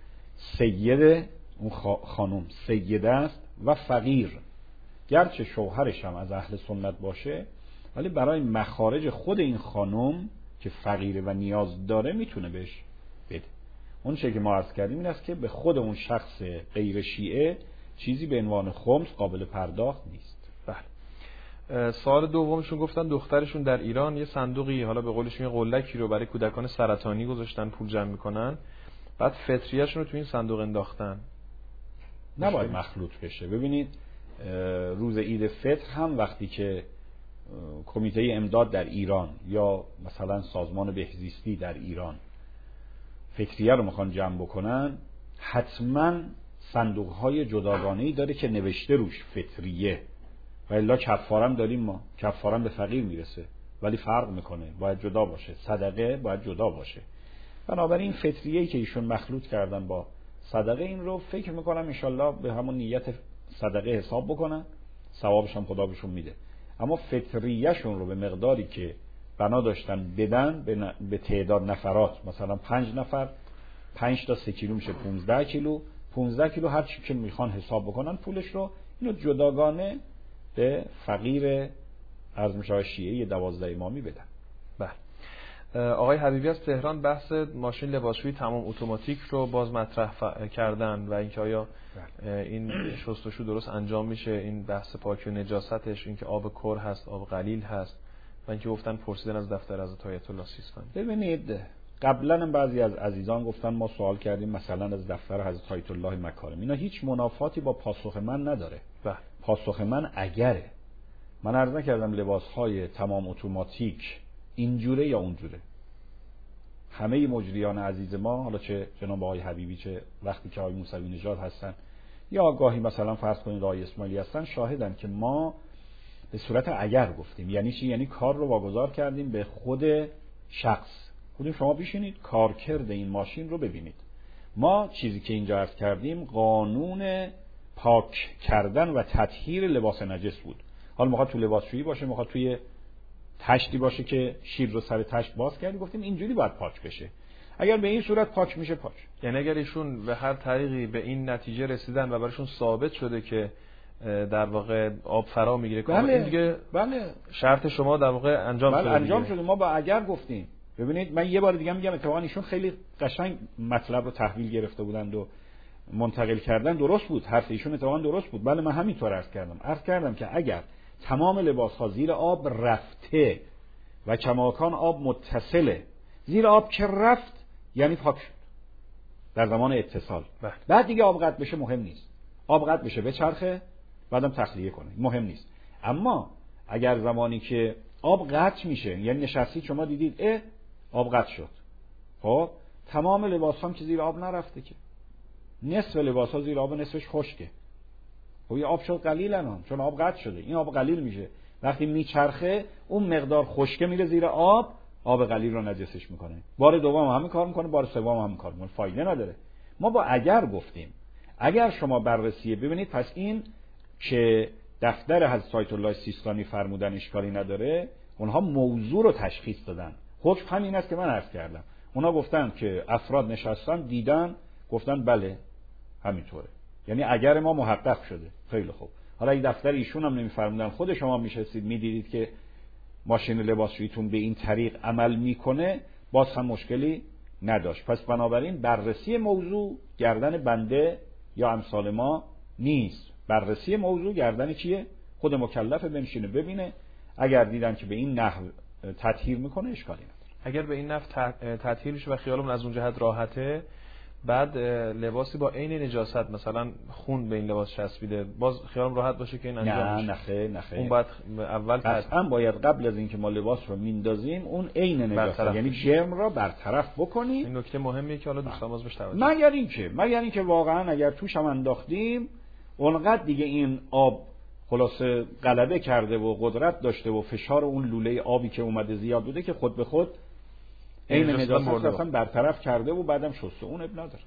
سید اون خانم سیده است و فقیر، گرچه شوهرش هم از اهل سنت باشه ولی برای مخارج خود این خانم که فقیره و نیاز داره میتونه بهش بده. اون چیزی که ما عرض کردیم این است که به خود اون شخص غیر شیعه چیزی به عنوان خمس قابل پرداخت نیست. بله. سوال دومشون گفتن دخترشون در ایران یه صندوقی، حالا به قولشون یه قلکی رو برای کودکان سرطانی گذاشتن پول جمع میکنن، بعد فطریه‌شون رو تو این صندوق انداختن. نباید مخلوط بشه. ببینید روز عید فطر هم وقتی که کمیته امداد در ایران یا مثلا سازمان بهزیستی در ایران فطریه رو میخوان جمع بکنن، حتما صندوق‌های جداگانه‌ای داره که نوشته روش فطریه، و الا کفارم داریم ما، کفارم به فقیر میرسه ولی فرق میکنه، باید جدا باشه، صدقه باید جدا باشه. بنابراین فطریه‌ای که ایشون مخلوط کردن با صدقه، این رو فکر میکنم انشالله به همون نیت صدقه حساب بکنن، ثوابش هم خدا بهشون میده. اما فطریه‌شون رو به مقداری که بنا داشتن بدن به تعداد نفرات، مثلا پنج نفر پنج تا سه کیلو میشه پونزده کیلو، پونزده کیلو هر چی که میخوان حساب بکنن پولش رو، اینو جداگانه به فقیر عرض میشه شیعه دوازده امامی بدن. بله. آقای حبیبی از تهران بحث ماشین لباسشویی تمام اتوماتیک رو باز مطرح ف... کردن و اینکه آیا این شستشو درست انجام میشه، این بحث پاکی و نجاستش، اینکه آب کر هست، آب قلیل هست، و اینکه گفتن پرسیدن از دفتر حضرت آیت الله سیستانی. ببینید قبلا هم بعضی از عزیزان گفتن ما سوال کردیم مثلا از دفتر حضرت آیت الله مکارم، اینا هیچ منافاتی با پاسخ من نداره. بله. پاسخ من اگره. من عرض نکردم لباس‌های تمام اتوماتیک اینجوره یا اونجوره. همه مجریان عزیز ما، حالا چه جناب آقای حبیبی چه وقتی که آقای موسوی نژاد هستن یا گاهی مثلا فرض کنید آقای اسماعیلی هستن، شاهدن که ما به صورت اگر گفتیم. یعنی چی؟ یعنی کار رو واگذار کردیم به خود شخص. خودم شما بشینید کارکرد این ماشین رو ببینید. ما چیزی که اینجا عرض کردیم قانون پاک کردن و تطهیر لباس نجس بود. حالا میخواد تو لباسشویی باشه، میخواد توی تشتی باشه که شیر رو سر تشت باز کردیم، گفتیم اینجوری باید پاک بشه. اگر به این صورت پاک میشه پاک. یعنی اگر ایشون به هر طریقی به این نتیجه رسیدن و براشون ثابت شده که در واقع آب فرا میگیره، بله. این دیگه بله. شرط شما در واقع انجام بله. شده. انجام دیگه. شده. ما با اگر گفتیم. ببینید من یه بار دیگه میگم اتفاقا ایشون خیلی قشنگ مطلب رو تحویل گرفته بودند و منتقل کردن. درست بود، حرف ایشون اتفاقا درست بود. بله من همینطور عرض کردم. عرض کردم که اگر تمام لباس‌ها زیر آب رفته و کماکان آب متصله، زیر آب که رفت یعنی پاک شد در زمان اتصال. بله. بعد دیگه آب قطع بشه مهم نیست. آب قطع بشه بچرخه بعدم تخلیه کنه مهم نیست. اما اگر زمانی که آب قطع میشه، یعنی نشستید شما دیدید اه آب قطع شد، خب تمام لباس هم که زیر آب نرفته که، نصف لباس ها زیر آب نصفش خشکه. خب یه آب شد قلیل الان چون آب قطع شده. این آب قلیل میشه وقتی میچرخه اون مقدار خشکه میره زیر آب، آب قلیل رو نجسش میکنه. بار دوم هم همین کار میکنه، بار سوم هم همین کار میکنه. فایده نداره. ما با اگر گفتیم. اگر شما بررسی ببینید، پس این که دفتر حضرت آیت الله سیستانی فرمودن اشکالی نداره، اونها موضوع رو تشخیص دادن. حکم همین است که من عرض کردم. اونها گفتن که افراد نشستن دیدن گفتن بله همینطوره، یعنی اگر ما محقق شده. خیلی خوب. حالا این دفتر ایشون هم نمیفرمودن، خود شما میشستید میدیدید که ماشین لباسشوییتون به این طریق عمل میکنه، باز هم مشکلی نداشت. پس بنابراین بررسی موضوع گردن بنده یا امثال ما نیست. بررسی موضوع گردن کیه؟ خود مکلف بنشینه ببینه. اگر دیدن که به این نحو تطهیر میکنه اشکالی نداره. اگر به این نحو تطهیر میشه و خیالمون از اون جهت راحته، بعد لباسی با عین نجاست مثلا خون به این لباس چسبیده، باز خیالم راحت باشه که این انجام نه میشه. نخه نخه اون باید اول قطعا باید قبل از اینکه ما لباس رو میندازیم اون عین نجاست، یعنی جرم را برطرف بکنیم. این نکته مهمیه که حالا دوستان باز بهش توجه. مگر اینکه مگر اینکه واقعا اگر توش هم انداختیم اونقدر دیگه این آب خلاصه غلبه کرده و قدرت داشته و فشار اون لوله آبی که اومده زیاد بوده که خود به خود عین نجاست اصلا برطرف کرده و بعدم شسته، اون اب نداره.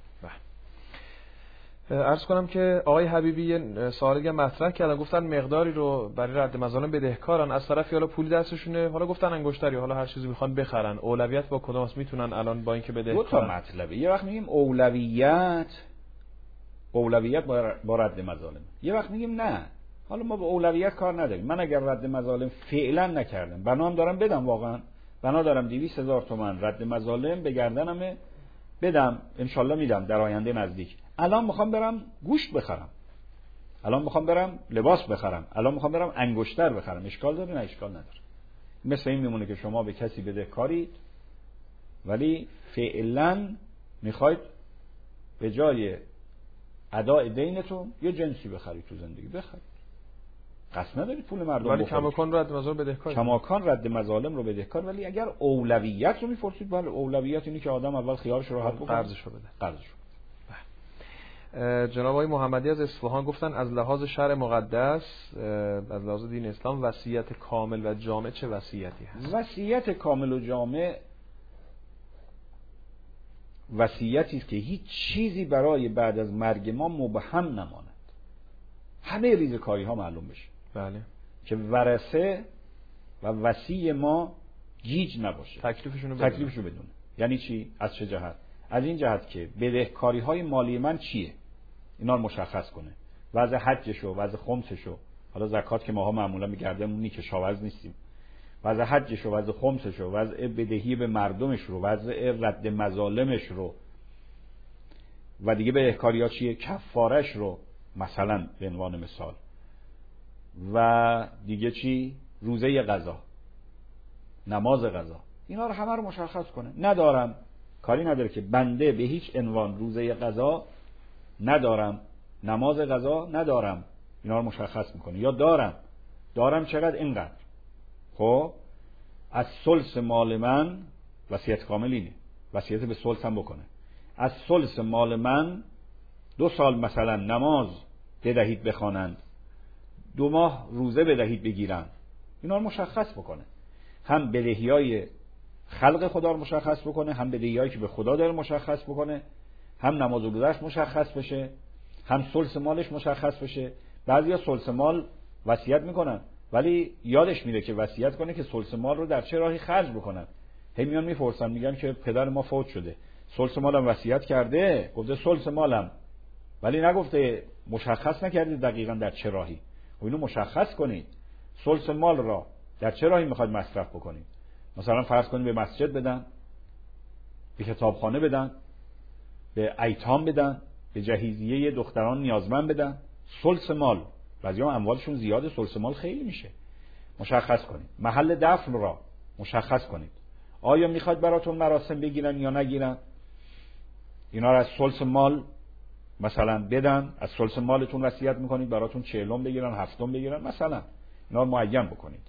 عرض کنم که آقای حبیبی سوالی مطرح کردن، گفتن مقداری رو برای رد مظالم بدهکارن، از طرفی حالا پولی دستشونه، حالا گفتن انگشتری، حالا هر چیزی میخوان بخرن، اولویت با کدوم است؟ میتونن الان با اینکه بدهکارن؟ دو تا مطلبه. یه وقت میگیم اولویت اولویت با رد مظالم، یه وقت میگیم نه حالا ما به اولویت کار نداریم. من اگر رد مظالم فعلا نکردم، بنام دارم بدم، واقعا بنا دارم دویست هزار تومان رد مظالم به گردنمه بدم، انشالله میدم در آینده نزدیک. الان میخوام برم گوشت بخرم، الان میخوام برم لباس بخرم، الان میخوام برم انگشتر بخرم، اشکال داره؟ نه اشکال نداره. مثل این میمونه که شما به کسی بدهکارید ولی فعلا میخواید به جای ادای دینتون یه جنسی بخرید تو زندگی، بخرید، قصد ندارید پول مردم ولی بخورید. کماکان رد مظالم بدهکار، کماکان رد مظالم رو بدهکار. ولی اگر اولویت رو میپرسید، بله اولویت اینه که آدم اول خیالش رو راحت بکنه، قرضش رو بده. قرضش رو. جناب آقای محمدی از اصفهان گفتن از لحاظ شرع مقدس، از لحاظ دین اسلام، وصیت کامل و جامع چه وصیتی هست؟ وصیت کامل و جامع وصیتی است که هیچ چیزی برای بعد از مرگ ما مبهم نماند، همه ریزکاری ها معلوم بشه. بله. که ورثه و وصی ما گیج نباشه، تکلیفشون رو بدونه. تکلیفشو بدونه. یعنی چی؟ از چه جهت؟ از این جهت که بدهکاری های مالی من چیه اینا رو مشخص کنه، وضع حجشو، وضع خمسشو، حالا زکات که ماها معمولا میگردمونی که شاوز نیستیم، وضع حجشو، وضع خمسشو، وضع بدهی به مردمش رو، وضع رد مظالمش رو، و دیگه بدهکاری ها چیه؟ کفارش رو مثلا به عنوان مثال، و دیگه چی؟ روزه قضا، نماز قضا، اینا رو همه رو مشخص کنه. ندارم کاری نداره که بنده به هیچ عنوان روزه قضا ندارم، نماز قضا ندارم، اینا رو مشخص میکنه. یا دارم دارم چقدر؟ اینقدر. خب از ثلث مال من، وصیت کامل اینه، وصیت به ثلث هم بکنه، از ثلث مال من دو سال مثلا نماز بدهید بخوانند، دو ماه روزه بدهید بگیرن، اینا رو مشخص بکنه. هم بدهیای خلق خدا رو مشخص بکنه، هم بدهیایی که به خدا داره مشخص بکنه، هم نماز و روزه‌اش مشخص بشه، هم ثلث مالش مشخص بشه. بعضیا ثلث مال وصیت میکنن ولی یادش میره که وصیت کنه که ثلث مال رو در چه راهی خرج بکنن. هی میان میپرسن، میگن که پدر ما فوت شده، ثلث مالم وصیت کرده، گفته ثلث مالم، ولی نگفته، مشخص نکردید دقیقاً در چه راهی. و اینو مشخص کنید، ثلث مال را در چه راهی میخواید مصرف بکنید. مثلا فرض کنید به مسجد بدن، به کتابخانه بدن، به ایتام بدن، به جهیزیه دختران نیازمند بدن. ثلث مال، بعضی‌ها اموالشون زیاده، ثلث مال خیلی میشه. مشخص کنید. محل دفن را مشخص کنید. آیا میخواید براتون مراسم بگیرن یا نگیرن؟ اینا را از ثلث مال مثلا بدن، از ثلث مالتون وصیت میکنید براتون چهلم بگیرن، هفتم بگیرن مثلا. اینا رو معین بکنید.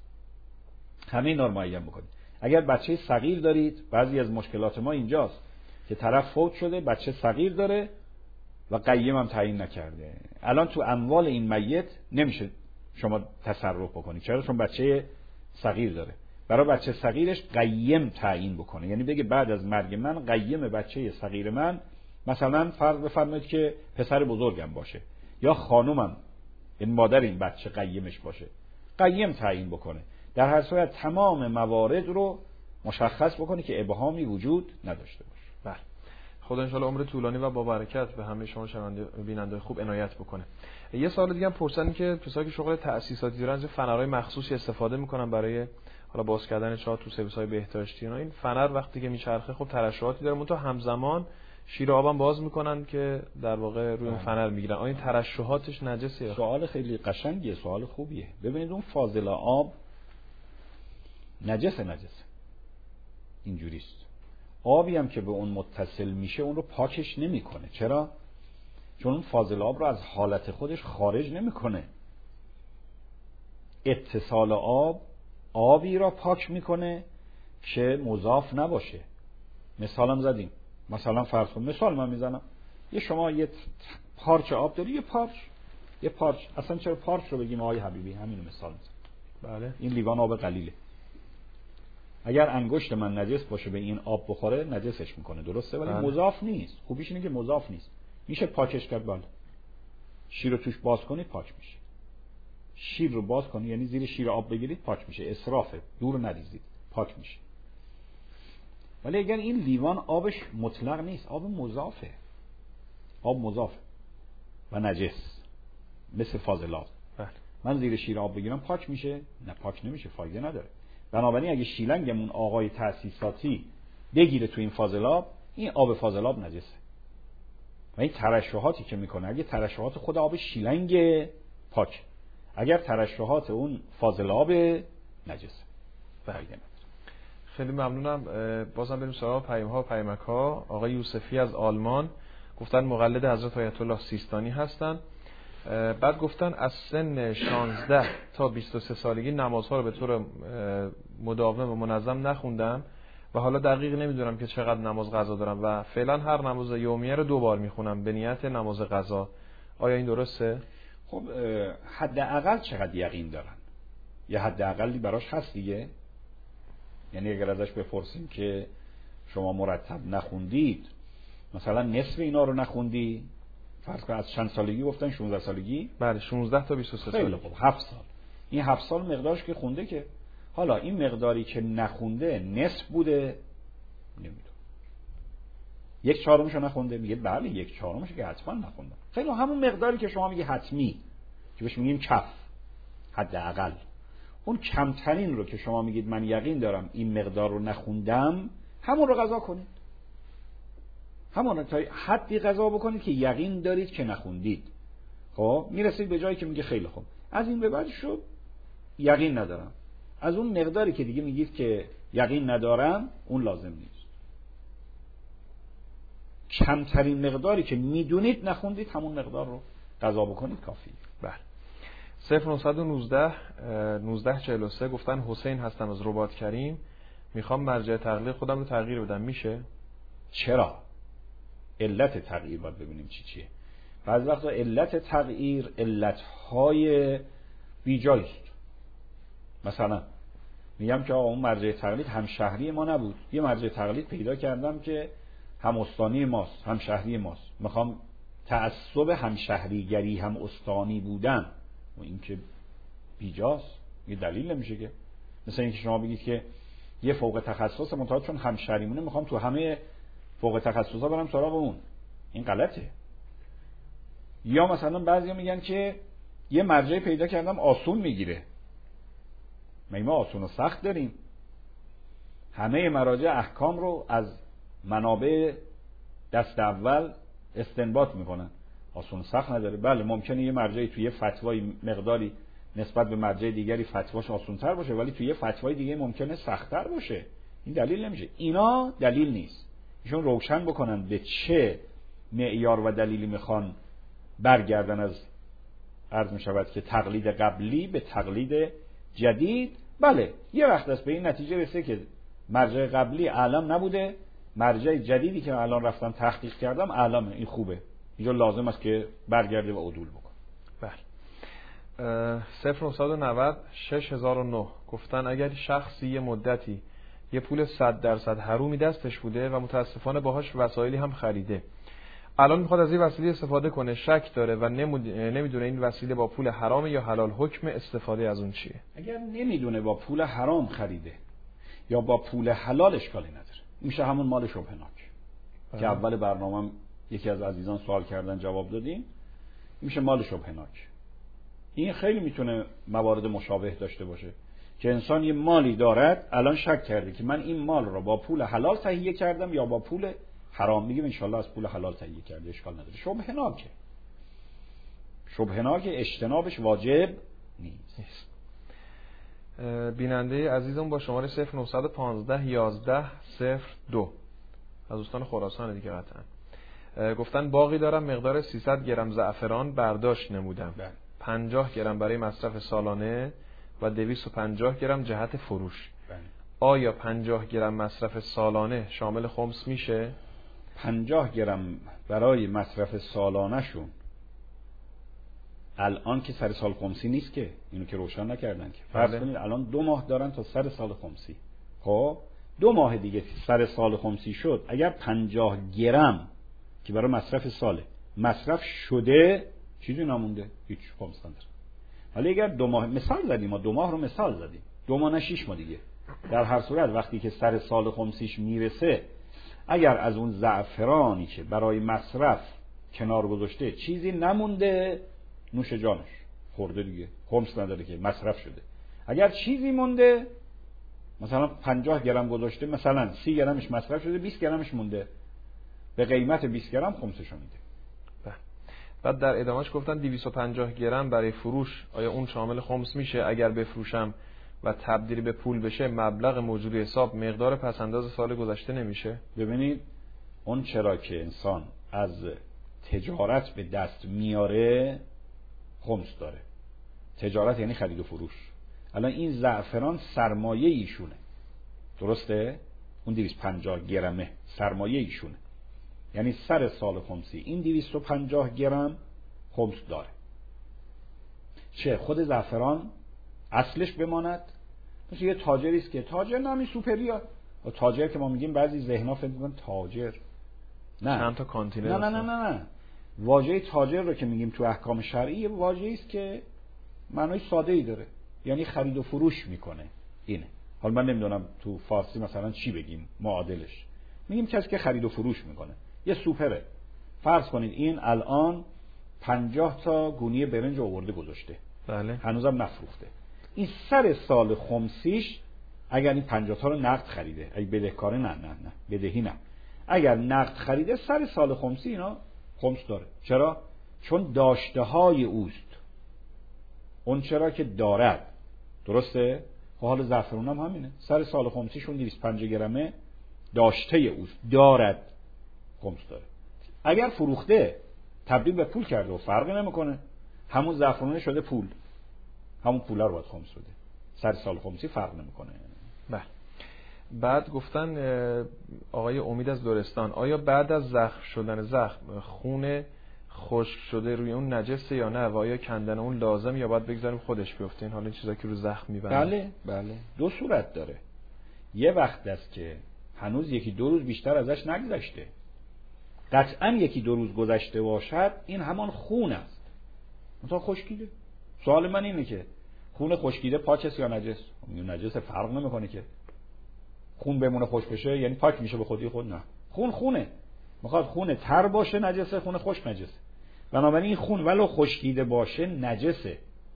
همه اینا رو معین بکنید. اگر بچه صغیر دارید، بعضی از مشکلات ما اینجاست که طرف فوت شده، بچه صغیر داره و قیم هم تعیین نکرده. الان تو اموال این میت نمیشه شما تصرف بکنید. چرا؟ چون بچه صغیر داره. برای بچه صغیرش قیم تعیین بکنه، یعنی بگه بعد از مرگ من قیم بچه صغیر من مثلا فرض بفرمایید که پسر بزرگم باشه یا خانومم، این مادر این بچه قیمش باشه، قیم تعیین بکنه. در هر صورت تمام موارد رو مشخص بکنه که ابهامی وجود نداشته باشه. بله، خدا انشالله عمر طولانی و با برکت به همه شما شنونده بیننده خوب عنایت بکنه. یه سوال دیگه هم پرسیدن که کسایی که شغل تأسیساتی دارن از فنرهای مخصوصی استفاده میکنن برای حالا باز کردن چاه تو سرویس‌های بهداشتی. اینا این فنر وقتی که میچرخه خب ترشحاتی داره، منتها همزمان شیر آبم باز میکنن که در واقع روی اون فنر میگیرن. آیا این ترشحاتش نجسه؟ سوال خیلی قشنگیه، سوال خوبیه. ببینید اون فاضله آب نجسه نجسه اینجوریست. آبی هم که به اون متصل میشه اون رو پاکش نمیکنه. چرا؟ چون اون فاضل آب رو از حالت خودش خارج نمیکنه. اتصال آب آبی را پاک میکنه که مضاف نباشه. مثالم زدیم، مثلا فرض کن، مثال من میزنم، یه شما یه پارچه آب داری، یه پارچ یه پارچ اصلا چرا پارچ رو بگیم آقای حبیبی، همینو مثال میزنم. بله، این لیوان آب قلیله. اگر انگشت من نجس باشه به این آب بخوره نجسش میکنه، درسته؟ ولی بله. مضاف نیست. خوبیش اینه که مضاف نیست. میشه پاکش کرد. بله، شیر رو توش باز کنید پاک میشه. شیر رو باز کنید یعنی زیر شیر آب بگیرید پاک میشه. اسرافه، دور نریزید، پاک میشه. ولی اگر این لیوان آبش مطلق نیست، آب مضافه، آب مضافه و نجس مثل فاضل آب، بله. من زیر شیر آب بگیرم پاک میشه؟ نه، پاک نمیشه، فایده نداره. بنابراین اگه شیلنگمون آقای تأسیساتی بگیره تو این فاضل آب، این آب فاضل آب نجسه. و این ترشحاتی که میکنه، اگه ترشحات خود آب شیلنگ پاک، اگر ترشحات اون فاضل آب نجسه، فایده نداره. خیلی ممنونم. بازم بریم سراغ پیام ها و پیامک ها. آقای یوسفی از آلمان گفتن مقلد حضرت آیت الله سیستانی هستن. بعد گفتن از سن شانزده تا بیست و سه سالگی نمازها رو به طور مداوم و منظم نخوندم و حالا دقیق نمیدونم که چقدر نماز قضا دارم و فعلا هر نماز یومیه رو دو بار میخونم به نیت نماز قضا. آیا این درسته؟ خب حداقل چقدر یقین دارن؟ یه حداقلی براش هست دیگه. یعنی اگر ازش بپرسیم که شما مرتب نخوندید، مثلا نصف اینا رو نخوندی، فرض کن از چند سالگی گفتن؟ شانزده سالگی. بله، شانزده تا بیست و سه سالگی. خب هفت سال. این هفت سال مقدارش که خونده که. حالا این مقداری که نخونده نصف بوده، نمیدونم یک چهارمش رو نخونده، میگه بله یک چهارمش که حتما نخونده. خیلی همون مقداری که شما میگی حتمی، که بهش میگیم کف، حداقل اون کمترین رو که شما میگید من یقین دارم این مقدار رو نخوندم، همون رو قضا کنید. همون تا حدی قضا بکنید که یقین دارید که نخوندید. خب میرسید به جایی که میگه خیلی خوب، از این به بعد شد یقین ندارم. از اون مقداری که دیگه میگید که یقین ندارم، اون لازم نیست. کمترین مقداری که میدونید نخوندید همون مقدار رو قضا بکنید کافیه. بله. صفر نهصد و نوزده نوزده چهل و سه گفتن حسین هستم از رباط کریم، میخوام مرجع تقلید خودم رو تغییر بدم، میشه؟ چرا؟ علت تغییر باید ببینیم چی چیه. بعضی وقتا علت تغییر علتهای بیجایی است. مثلا میگم که آقا اون مرجع تقلید هم شهری ما نبود، یه مرجع تقلید پیدا کردم که هم استانی ماست هم شهری ماست، میخوام تعصب هم شهریگری هم استانی بودن و این که بیجاست، یه دلیل نمیشه که. مثلا اینکه شما بگید که یه فوق تخصص منتها چون هم شهریمونه میخوام تو همه فوق تخصصا برم سراغ اون، این غلطه. یا مثلا بعضیا میگن که یه مرجع پیدا کردم آسون میگیره، ما ما آسون و سخت داریم. همه مراجع احکام رو از منابع دست اول استنباط میکنن، آسون و سخت نداره. بله ممکنه یه مرجعی توی یه فتوای مقداری نسبت به مرجع دیگری فتواش آسونتر باشه، ولی توی یه فتوای دیگه ممکنه سخت‌تر باشه، این دلیل نمیشه. اینا دلیل نیست. ایشون روشن بکنن به چه معیار و دلیلی میخوان برگردن از عرض میشود که تقلید قبلی به تقلید جدید. بله یه وقت است به این نتیجه رسه که مرجع قبلی اعلم نبوده، مرجع جدیدی که الان رفتم تحقیق کردم اعلمه، این خوبه، اینجا لازم است که برگرده و عدول بکن. بله. صفر نهصد و نود شش هزار و نه گفتن اگر شخصی یه مدتی یه پول صد درصد حرومی دستش بوده و متاسفانه باهاش وسایلی هم خریده، الان میخواد از این وسیله استفاده کنه، شک داره و نمیدونه این وسیله با پول حرام یا حلال، حکم استفاده از اون چیه؟ اگر نمیدونه با پول حرام خریده یا با پول حلال اشکالی نداره، میشه همون مال شبهناک که اول برنامه یکی از عزیزان سوال کردن جواب دادیم، میشه مال شبهناک. این خیلی میتونه موارد مشابه داشته باشه که انسان یه مالی دارد، الان شک کرده که من این مال رو با پول حلال تهیه کردم یا با پول حرام، میگیم انشالله از پول حلال تهیه کرده، اشکال نداره. شبهناکه، شبهناکه، اجتنابش واجب نیست. بیننده عزیزم با شماره صفر نهصد و پانزده یازده صفر دو از دوستان خراسان دیگه قطعا گفتن باقی دارم مقدار سیصد گرم زعفران برداشت نمودم، بله. پنجاه گرم برای مصرف سالانه و دویست و پنجاه گرم جهت فروش. بله. آیا پنجاه گرم مصرف سالانه شامل خمس میشه؟ پنجاه گرم برای مصرف سالانه شون الان که سر سال خمسی نیست که، اینو که روشن نکردن که. فرض کنید الان دو ماه دارن تا سر سال خمسی، خب دو ماه دیگه سر سال خمسی شد، اگر پنجاه گرم که برای مصرف ساله مصرف شده چیزی نمونده، هیچ خمس نداره. ولی اگر دو ماه مثال زدیم، ما دو ماه رو مثال زدیم، دو ماه نه شش ماه دیگه، در هر صورت وقتی که سر سال خمسیش میرسه، اگر از اون زعفرانی که برای مصرف کنار گذاشته چیزی نمونده، نوش جانش، خورده دیگه، خمس نداره که مصرف شده. اگر چیزی مونده، مثلا پنجاه گرم گذاشته، مثلا سی گرمش مصرف شده، بیست گرمش مونده، به قیمت بیست گرم خمسشو میده. بعد در ادامهش گفتن دویست و پنجاه گرم برای فروش، آیا اون شامل خمس میشه؟ اگر بفروشم و تبدیل به پول بشه مبلغ موجود حساب مقدار پسنداز سال گذشته نمیشه؟ ببینید اون چرا که انسان از تجارت به دست میاره خمس داره. تجارت یعنی خرید و فروش. الان این زعفران سرمایه ایشونه، درسته؟ اون دویست و پنجاه گرمه سرمایه ایشونه، یعنی سر سال خمسی این دویست و پنجاه گرم خمس داره. چه خود زعفران اصلش بماند؟ مثل یه تاجری است که تاجر نمی سوپریا، و تاجر که ما میگیم بعضی ذهن‌ها فکر می‌کنن تاجر نه چند تا کانتینر، نه نه نه نه واژه تاجر رو که میگیم تو احکام شرعی واژه‌ای است که معنای ساده‌ای داره، یعنی خرید و فروش میکنه. اینه. حالا من نمیدونم تو فارسی مثلا چی بگیم معادلش، میگیم کسی که خرید و فروش میکنه. یه سوپره، فرض کنید این الان پنجاه تا گونی برنج آورده گذاشته، بله، هنوزم نفروخته. این سر سال خمسیش اگر این پنجاه تا رو نقد خریده، اگه بدهکاره نه نه نه بدهی نه، اگر نقد خریده سر سال خمسی اینا خمس داره. چرا؟ چون داشته های اوست، اون چرا که دارد، درسته؟ خب حال زعفرون هم همینه، سر سال خمسیشون دویست و پنجاه گرمه داشته اوست، دارد، خمس داره. اگر فروخته تبدیل به پول کرده و فرقی نمیکنه، همون زعفرونه شده پول، همون پولا رو باید خمس بده، سر سال خمسی فرق نمیکنه. بله. بعد گفتن آقای امید از لرستان، آیا بعد از زخم شدن زخم خون خشک شده روی اون نجسه یا نه و آیا کندن اون لازم یا باید بگذاریم خودش بیفته؟ این حالا این چیزا که رو زخم میبنده. بله بله دو صورت داره. یه وقت است که هنوز یکی دو روز بیشتر ازش نگذشته، قطعا یکی دو روز گذشته باشد این همان خون است مثلا خشکیده. سوال من اینه که خون خشکیده پاک است یا نجس؟ اون نجس فرق نمیکنه که خون بمونه خشک بشه یعنی پاک میشه به خودی خود؟ نه، خون خونه، میخواد خون تر باشه نجسه، خون خشک نجسه. بنابراین این خون ولو خشکیده باشه نجسه.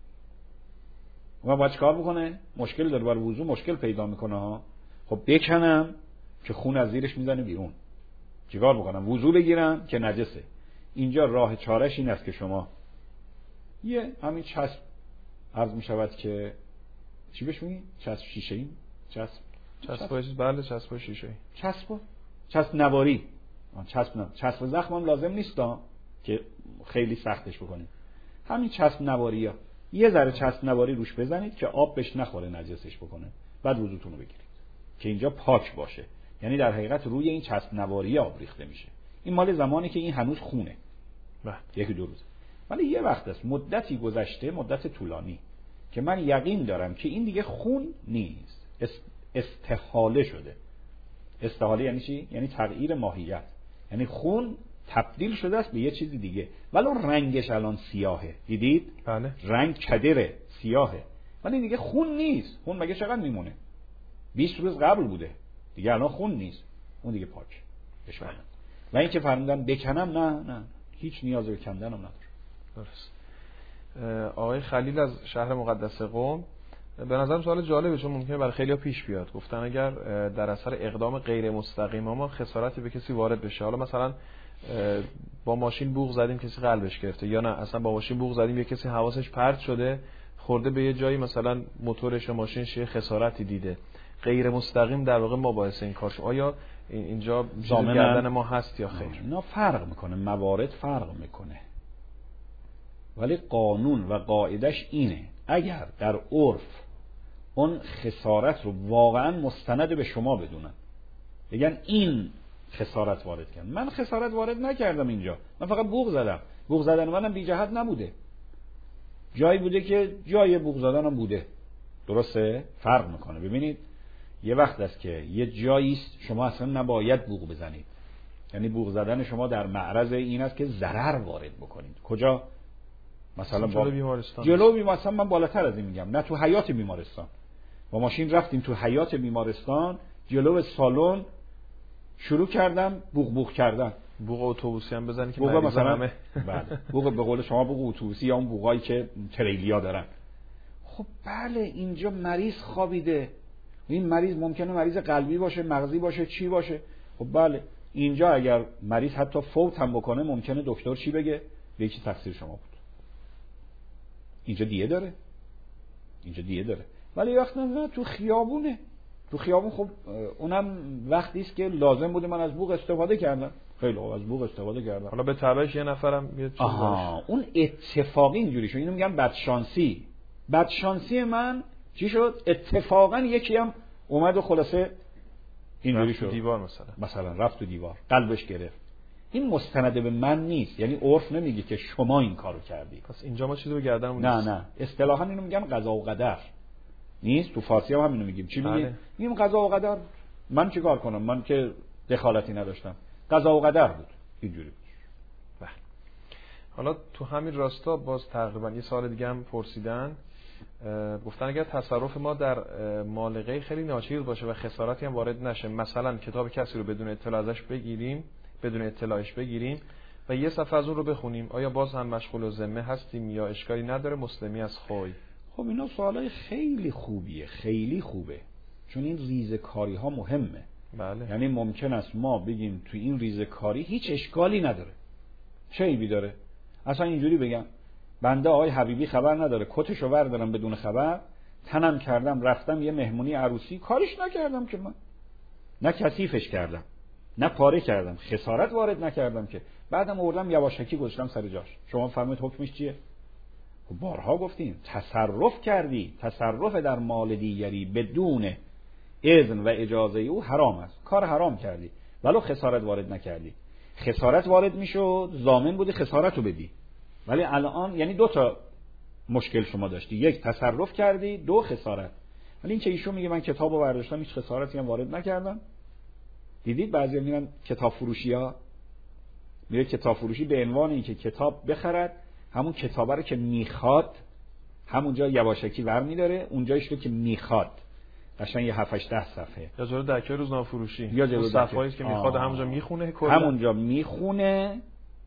و باید چیکار بکنه؟ مشکل داره، برای وضو مشکل پیدا میکنه ها. خب بکنم که خون از زیرش میزنه بیرون، چیکار بکنم؟ وضو بگیرم که نجسه. اینجا راه چارش این است که شما یه همین چسب عرض میشود که چی بهش میگی؟ چسب شیشه ای؟ چسب چسب بله چسب شیشه ای. چسب چسب نواری. چسب نه چسب زخم هم لازم نیست که خیلی سختش بکنید. همین چسب نواری ها یه ذره چسب نواری روش بزنید که آب بهش نخوره نجسش بکنه، بعد وضوتون رو بگیرید که اینجا پاک باشه. یعنی در حقیقت روی این چسب نواری آب ریخته میشه. این مال زمانی که این هنوز خونه، بله یکی دو روز. ولی یه وقت است مدتی گذشته، مدت طولانی، که من یقین دارم که این دیگه خون نیست، استحاله شده. استحاله یعنی چی؟ یعنی تغییر ماهیت. یعنی خون تبدیل شده است به یه چیزی دیگه، ولی رنگش الان سیاهه. دیدید؟ بله. رنگ کدره، سیاهه، ولی دیگه خون نیست. خون مگه چقدر میمونه؟ بیست روز قبل بوده، دیگه الان خون نیست، اون دیگه پاک بشه. و این که فرمودن بکنم، نه نه هیچ نیاز به کندنم نداره. درست. آقای خلیل از شهر مقدس قم، به نظرم سوال جالبه چون ممکنه برای خیلی‌ها پیش بیاد. گفتن اگر در اثر اقدام غیر مستقیم ما خسارتی به کسی وارد بشه، حالا مثلا با ماشین بوق زدیم کسی قلبش گرفته، یا نه اصلا با ماشین بوق زدیم یه کسی حواسش پرت شده خورده به یه جایی، مثلا موتورش و ماشینش یه خسارتی دیده، غیر مستقیم در واقع ما باعث این کار شد، آیا اینجا ضامن گردن ما هست یا خیر؟ اینا فرق میکنه، موارد فرق میکنه، ولی قانون و قاعدش اینه اگر در عرف اون خسارت رو واقعا مستند به شما بدونن، بگن این خسارت وارد کردم، من خسارت وارد نکردم اینجا، من فقط بوق زدم، بوق زدن منم بی جهت نبوده، جایی بوده که جای بوق زدنم بوده. درسته؟ فرق میکنه. ببینید یه وقت است که یه جایی است شما اصلا نباید بوق بزنید، یعنی بوق زدن شما در معرض این است که ضرر وارد بکنید. کجا؟ مثلا جلو بیمارستان. جلو بیمارستان من بالاتر از این میگم، نه تو حیاط بیمارستان. با ماشین رفتیم تو حیاط بیمارستان، جلو سالن شروع کردم بوق بوق کردن. بوق اتوبوسی هم بزنی که بوق مثلا همه بله بوق به قول شما بوق اتوبوسی یا اون بوقایی که تریلیا دارن. خب بله اینجا مریض خوابیده، این مریض ممکنه مریض قلبی باشه، مغزی باشه، چی باشه. خب بله اینجا اگر مریض حتی فوت هم بکنه ممکنه دکتر چی بگه؟ به یکی تقصیر شما بود. اینجا دیه داره، اینجا دیه داره. ولی وقت نه تو خیابونه، تو خیابون خب اونم وقتی است که لازم بوده من از بوق استفاده کردم، خیلی خوب از بوق استفاده کردم، حالا به تبعش یه نفرم یه چیز داشت، اون اتفاقی اینجوری شد. اینو میگن بدشانسی. بدشانسی من چی شد؟ اتفاقا یکی هم اومد و خلاصه اینجوری شد، دیوار مثلا مثلا رفت تو دیوار قلبش گرفت. این مستند به من نیست، یعنی عرف نمیگه که شما این کارو کردی. پس اینجا ما چیزی به گردنمون نه نیست. نه اصطلاحا اینو میگن قضا و قدر نیست. تو فارسی هم همینو میگیم. چی میگیم؟ بله. میگیم قضا و قدر. من چه کار کنم؟ من که دخالتی نداشتم، قضا و قدر بود، اینجوری بود. بله. حالا تو همین راستا باز تقریبا یه سال دیگه هم پرسیدن، گفتن اگر تصرف ما در مال غیر خیلی ناچیز باشه و خسارتی هم وارد نشه، مثلا کتاب کسی رو بدون اطلاع ازش بگیریم، بدون اطلاعش بگیریم و یه صفحه از اون رو بخونیم، آیا باز هم مشغول الذمه هستیم یا اشکالی نداره؟ مسلمی از خوی. خب اینا سوالای خیلی خوبیه، خیلی خوبه، چون این ریزکاری ها مهمه. بله. یعنی ممکن است ما بگیم تو این ریزکاری هیچ اشکالی نداره، چه عیبی داره؟ اصلا اینجوری بگم بنده آقای حبیبی خبر نداره، کتشو بردارم بدون خبر، تنم کردم رفتم یه مهمونی عروسی، کارش نکردم که من، نه کثیفش کردم، نه پاره کردم، خسارت وارد نکردم که. بعدم آوردم یواشکی گذاشتم سر جاش. شما فهمید حکمش چیه؟ خب بارها گفتیم تصرف کردی، تصرف در مال دیگری بدون اذن و اجازه او حرام است، کار حرام کردی ولو خسارت وارد نکردی. خسارت وارد میشد ضامن بودی خسارت رو بدی، ولی الان یعنی دو تا مشکل شما داشتی، یک تصرف کردی، دو خسارت. ولی این که ایشون میگه من کتابو برداشتم هیچ خسارتی هم وارد نکردم. دیدید بعضیا میرن کتاب فروشی‌ها، میره کتاب فروشی به عنوان اینکه کتاب بخرد، همون کتابه رو که میخواد همونجا یواشکی برمی‌داره، اونجایش رو که میخواد قشنگ یه هفت هشت ده صفحه یا جلو دکه روزنامه فروشی یا جلو صفحه‌ای که میخواد همونجا میخونه، کلا همونجا میخونه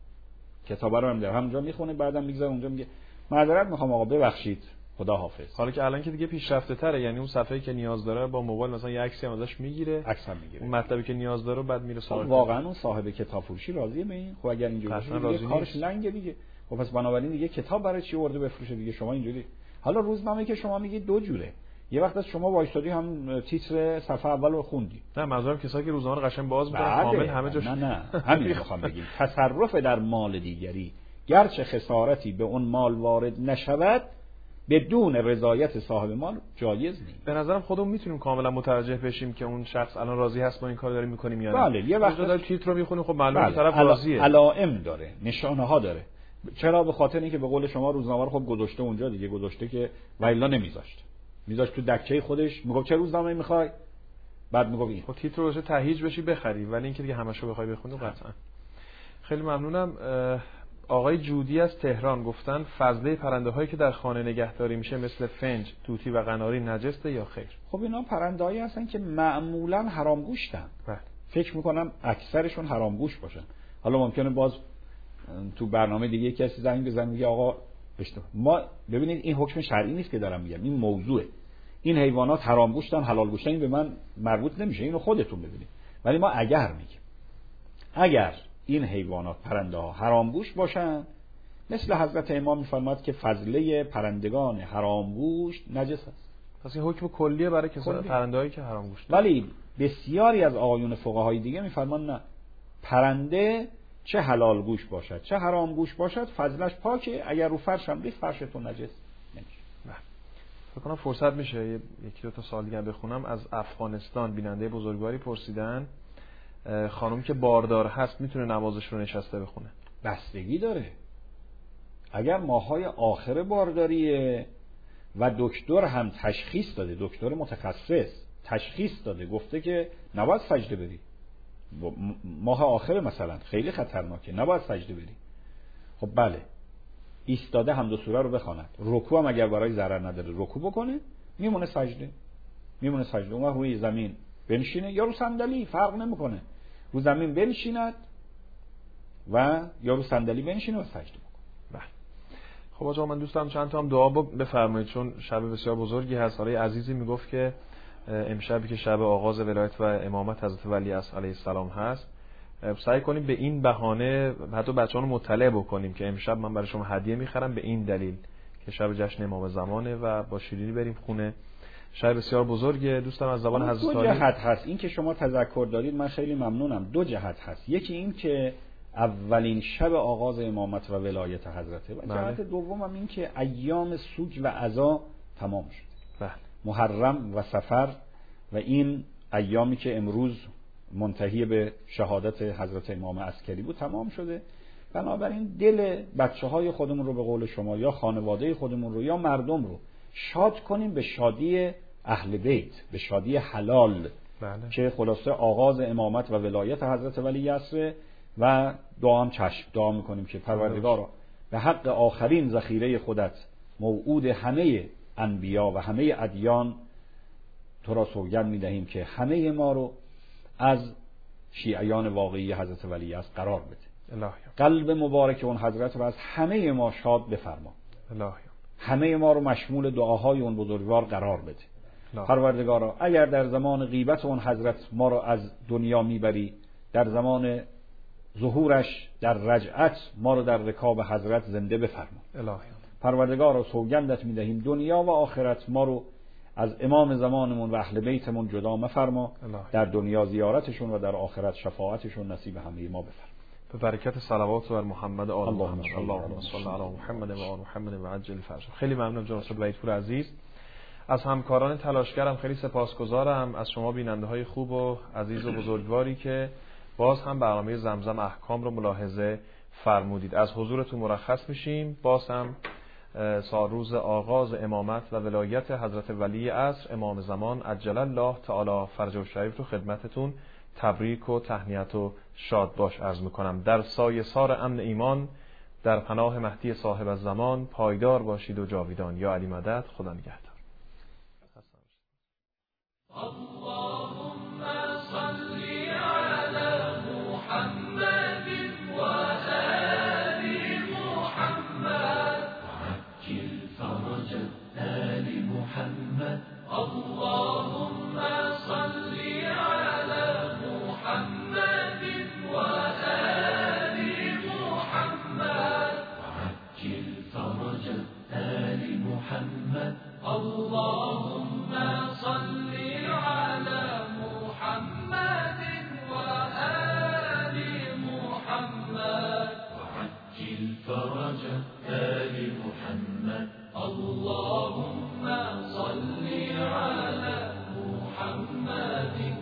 کتابه رو هم داره همونجا میخونه، بعدم میگذاره اونجا میگه معذرت میخوام آقا ببخشید خدا حافظ. حالا که الان که دیگه پیشرفته تره، یعنی اون صفحه‌ای که نیاز داره با موبایل مثلا یه عکسی هم ازش میگیره، عکس هم میگیره، اون مطلبی که نیاز داره بعد میره سراغ. خب واقعا اون صاحب کتاب فروشی راضیه به این؟ خب اگر اینجوری باشه کارش لنگه دیگه. خب پس بنابراین دیگه کتاب برای چی آورده بفروشه دیگه؟ شما اینجوری. حالا روزنامه که شما میگید دو جوره، یه وقت از شما وایستادی هم تیتر صفحه اول رو خوندی. نه منظورم کسایی که روزنامه رو قشنگ باز می‌کنن کامل همه جاش. نه نه همین میخوام بگیم تصرف در مال دیگری گرچه خسارتی به اون مال وارد نشود بدون رضایت صاحب مال جایز نیست. به نظرم خودمون میتونیم کاملا متوجه بشیم که اون شخص الان راضی هست با این کار داریم میکنیم یا نه. بله یه وقت داره تیتر رو میخونه خب معلومه بله. طرف راضیه، علائم داره، نشانه ها داره. چرا؟ به خاطر اینکه به قول شما روزنامه رو خب گذاشته اونجا دیگه، گذاشته که والا نمیذاشت، میذاشت تو دکه خودش، میگفت چه روزنامه میخوای، بعد میگفت این. خب تیتر روش تهییج بشی بخری، ولی اینکه دیگه همشو بخوای بخونی قطعا. خیلی ممنونم. آقای جودی از تهران گفتن فضله پرنده هایی که در خانه نگهداری میشه مثل فنج، طوطی و قناری نجسه یا خیر؟ خب اینا پرنده‌ای هستن که معمولا حرام گوشتن. بله. فکر میکنم اکثرشون حرام گوش باشن. حالا ممکنه باز تو برنامه دیگه کسی زنگ بزنه میگه آقا اشتباه. ما ببینید این حکم شرعی نیست که دارم میگم، این موضوعه. این حیوانات حرام گوشتن حلال گوشتن این به من مربوط نمیشه، اینو خودتون ببینید. ولی ما اگر میگیم اگر این حیوانات پرنده ها حرام گوش باشن، مثل حضرت امام میفرماد که فضله پرندگان حرام گوشت نجس است. پس این حکم کلیه برای کسان پرنده‌ای که حرام گوشت. ولی بسیاری از آقایون فقهای دیگه میفرمان نه، پرنده چه حلال گوش باشد چه حرام گوش باشد فضلش پاکه، اگر رو فرش هم ریخت فرشتون نجس نمیشه. فکر کنم فرصت میشه یکی دو تا سوال دیگه بخونم. از افغانستان بیننده بزرگواری پرسیدن خانم که باردار هست میتونه نمازش رو نشسته بخونه؟ بستگی داره. اگر ماهای آخر بارداریه و دکتر هم تشخیص داده، دکتر متخصص تشخیص داده گفته که نباید سجده بری، ماه آخر مثلا خیلی خطرناکه نباید سجده بری، خب بله ایستاده حمد و سوره رو بخواند، رکوع هم اگر برای ضرر نداره رکوع بکنه، میمونه سجده میمونه سجده اون روی زمین بنشینه یا رو صندلی فرق نمیکنه، رو زمین بنشیند و یا رو صندلی بنشینه و سجده بکنه. بله. خب آقا من دوستم چند تا هم دعا بفرمایید چون شب بسیار بزرگی هست. آقای عزیزی میگفت که امشبی که شب آغاز ولایت و امامت حضرت ولی عصر علیه السلام هست، سعی کنیم به این بهانه حتی بچه‌ها رو مطلع بکنیم که امشب من برای شما هدیه میخرم به این دلیل که شب جشن امام زمانه و با شیرینی بریم خونه. شب بسیار بزرگه. دوستم از زبان حضرت دو جهت هست این که شما تذکر دارید، من خیلی ممنونم. دو جهت هست، یکی این که اولین شب آغاز امامت و ولایت حضرته و جهت دوم هم این که ایام سوگ و عزا تمام شد. بله. محرم و صفر و این ایامی که امروز منتهی به شهادت حضرت امام عسکری بود تمام شده. بنابراین دل بچه های خودمون رو به قول شما یا خانواده خودمون رو یا مردم رو شاد کنیم به شادی اهل بیت، به شادی حلال. بله. که خلاصه آغاز امامت و ولایت حضرت ولی عصر و دعا هم چشم دعا میکنیم که پروردگارا به حق آخرین ذخیره خودت موعود همه انبیا و همه ادیان تو را سوگند میدهیم که همه ما رو از شیعیان واقعی حضرت ولی عصر قرار بده. الهی. قلب مبارک اون حضرت رو از همه ما شاد بفرما. الهی. همه ما رو مشمول دعاهای اون بزرگوار قرار بده. پروردگارا اگر در زمان غیبت اون حضرت ما رو از دنیا میبری، در زمان ظهورش در رجعت ما رو در رکاب حضرت زنده بفرما. الهی. پروردگارا سوگندت میدهیم دنیا و آخرت ما رو از امام زمانمون و اهل بیتمون جدا مفرما، در دنیا زیارتشون و در آخرت شفاعتشون نصیب همه ما بفرما. به برکت صلوات بر محمد و آل محمد. اللهم صل علی محمد و آل محمد و عجل فرجهم. خیلی ممنونم جناب استاد وحیدپور عزیز. از همکاران تلاشگرم خیلی سپاسگزارم، از شما بیننده های خوب و عزیز و بزرگواری که باز هم برنامه زمزم احکام رو ملاحظه فرمودید. از حضورتون مرخص میشیم. باز هم سال روز آغاز امامت و ولایت حضرت ولی عصر امام زمان عجل الله تعالی فرجه الشریف رو خدمتتون تبریک و تهنیت و شاد باش عرض میکنم. در سایه سار امن ایمان در پناه مهدی صاحب الزمان پایدار باشید و جاویدان. یا علی مدد. خدا نگهدار. اللهم صل على محمد وآل محمد وعجل فرج آل محمد. اللهم صل على محمد وآل محمد وعجل فرج آل محمد. اللهم صل على محمد وآل محمد وعجل فرج آل محمد. اللهم صل على محمد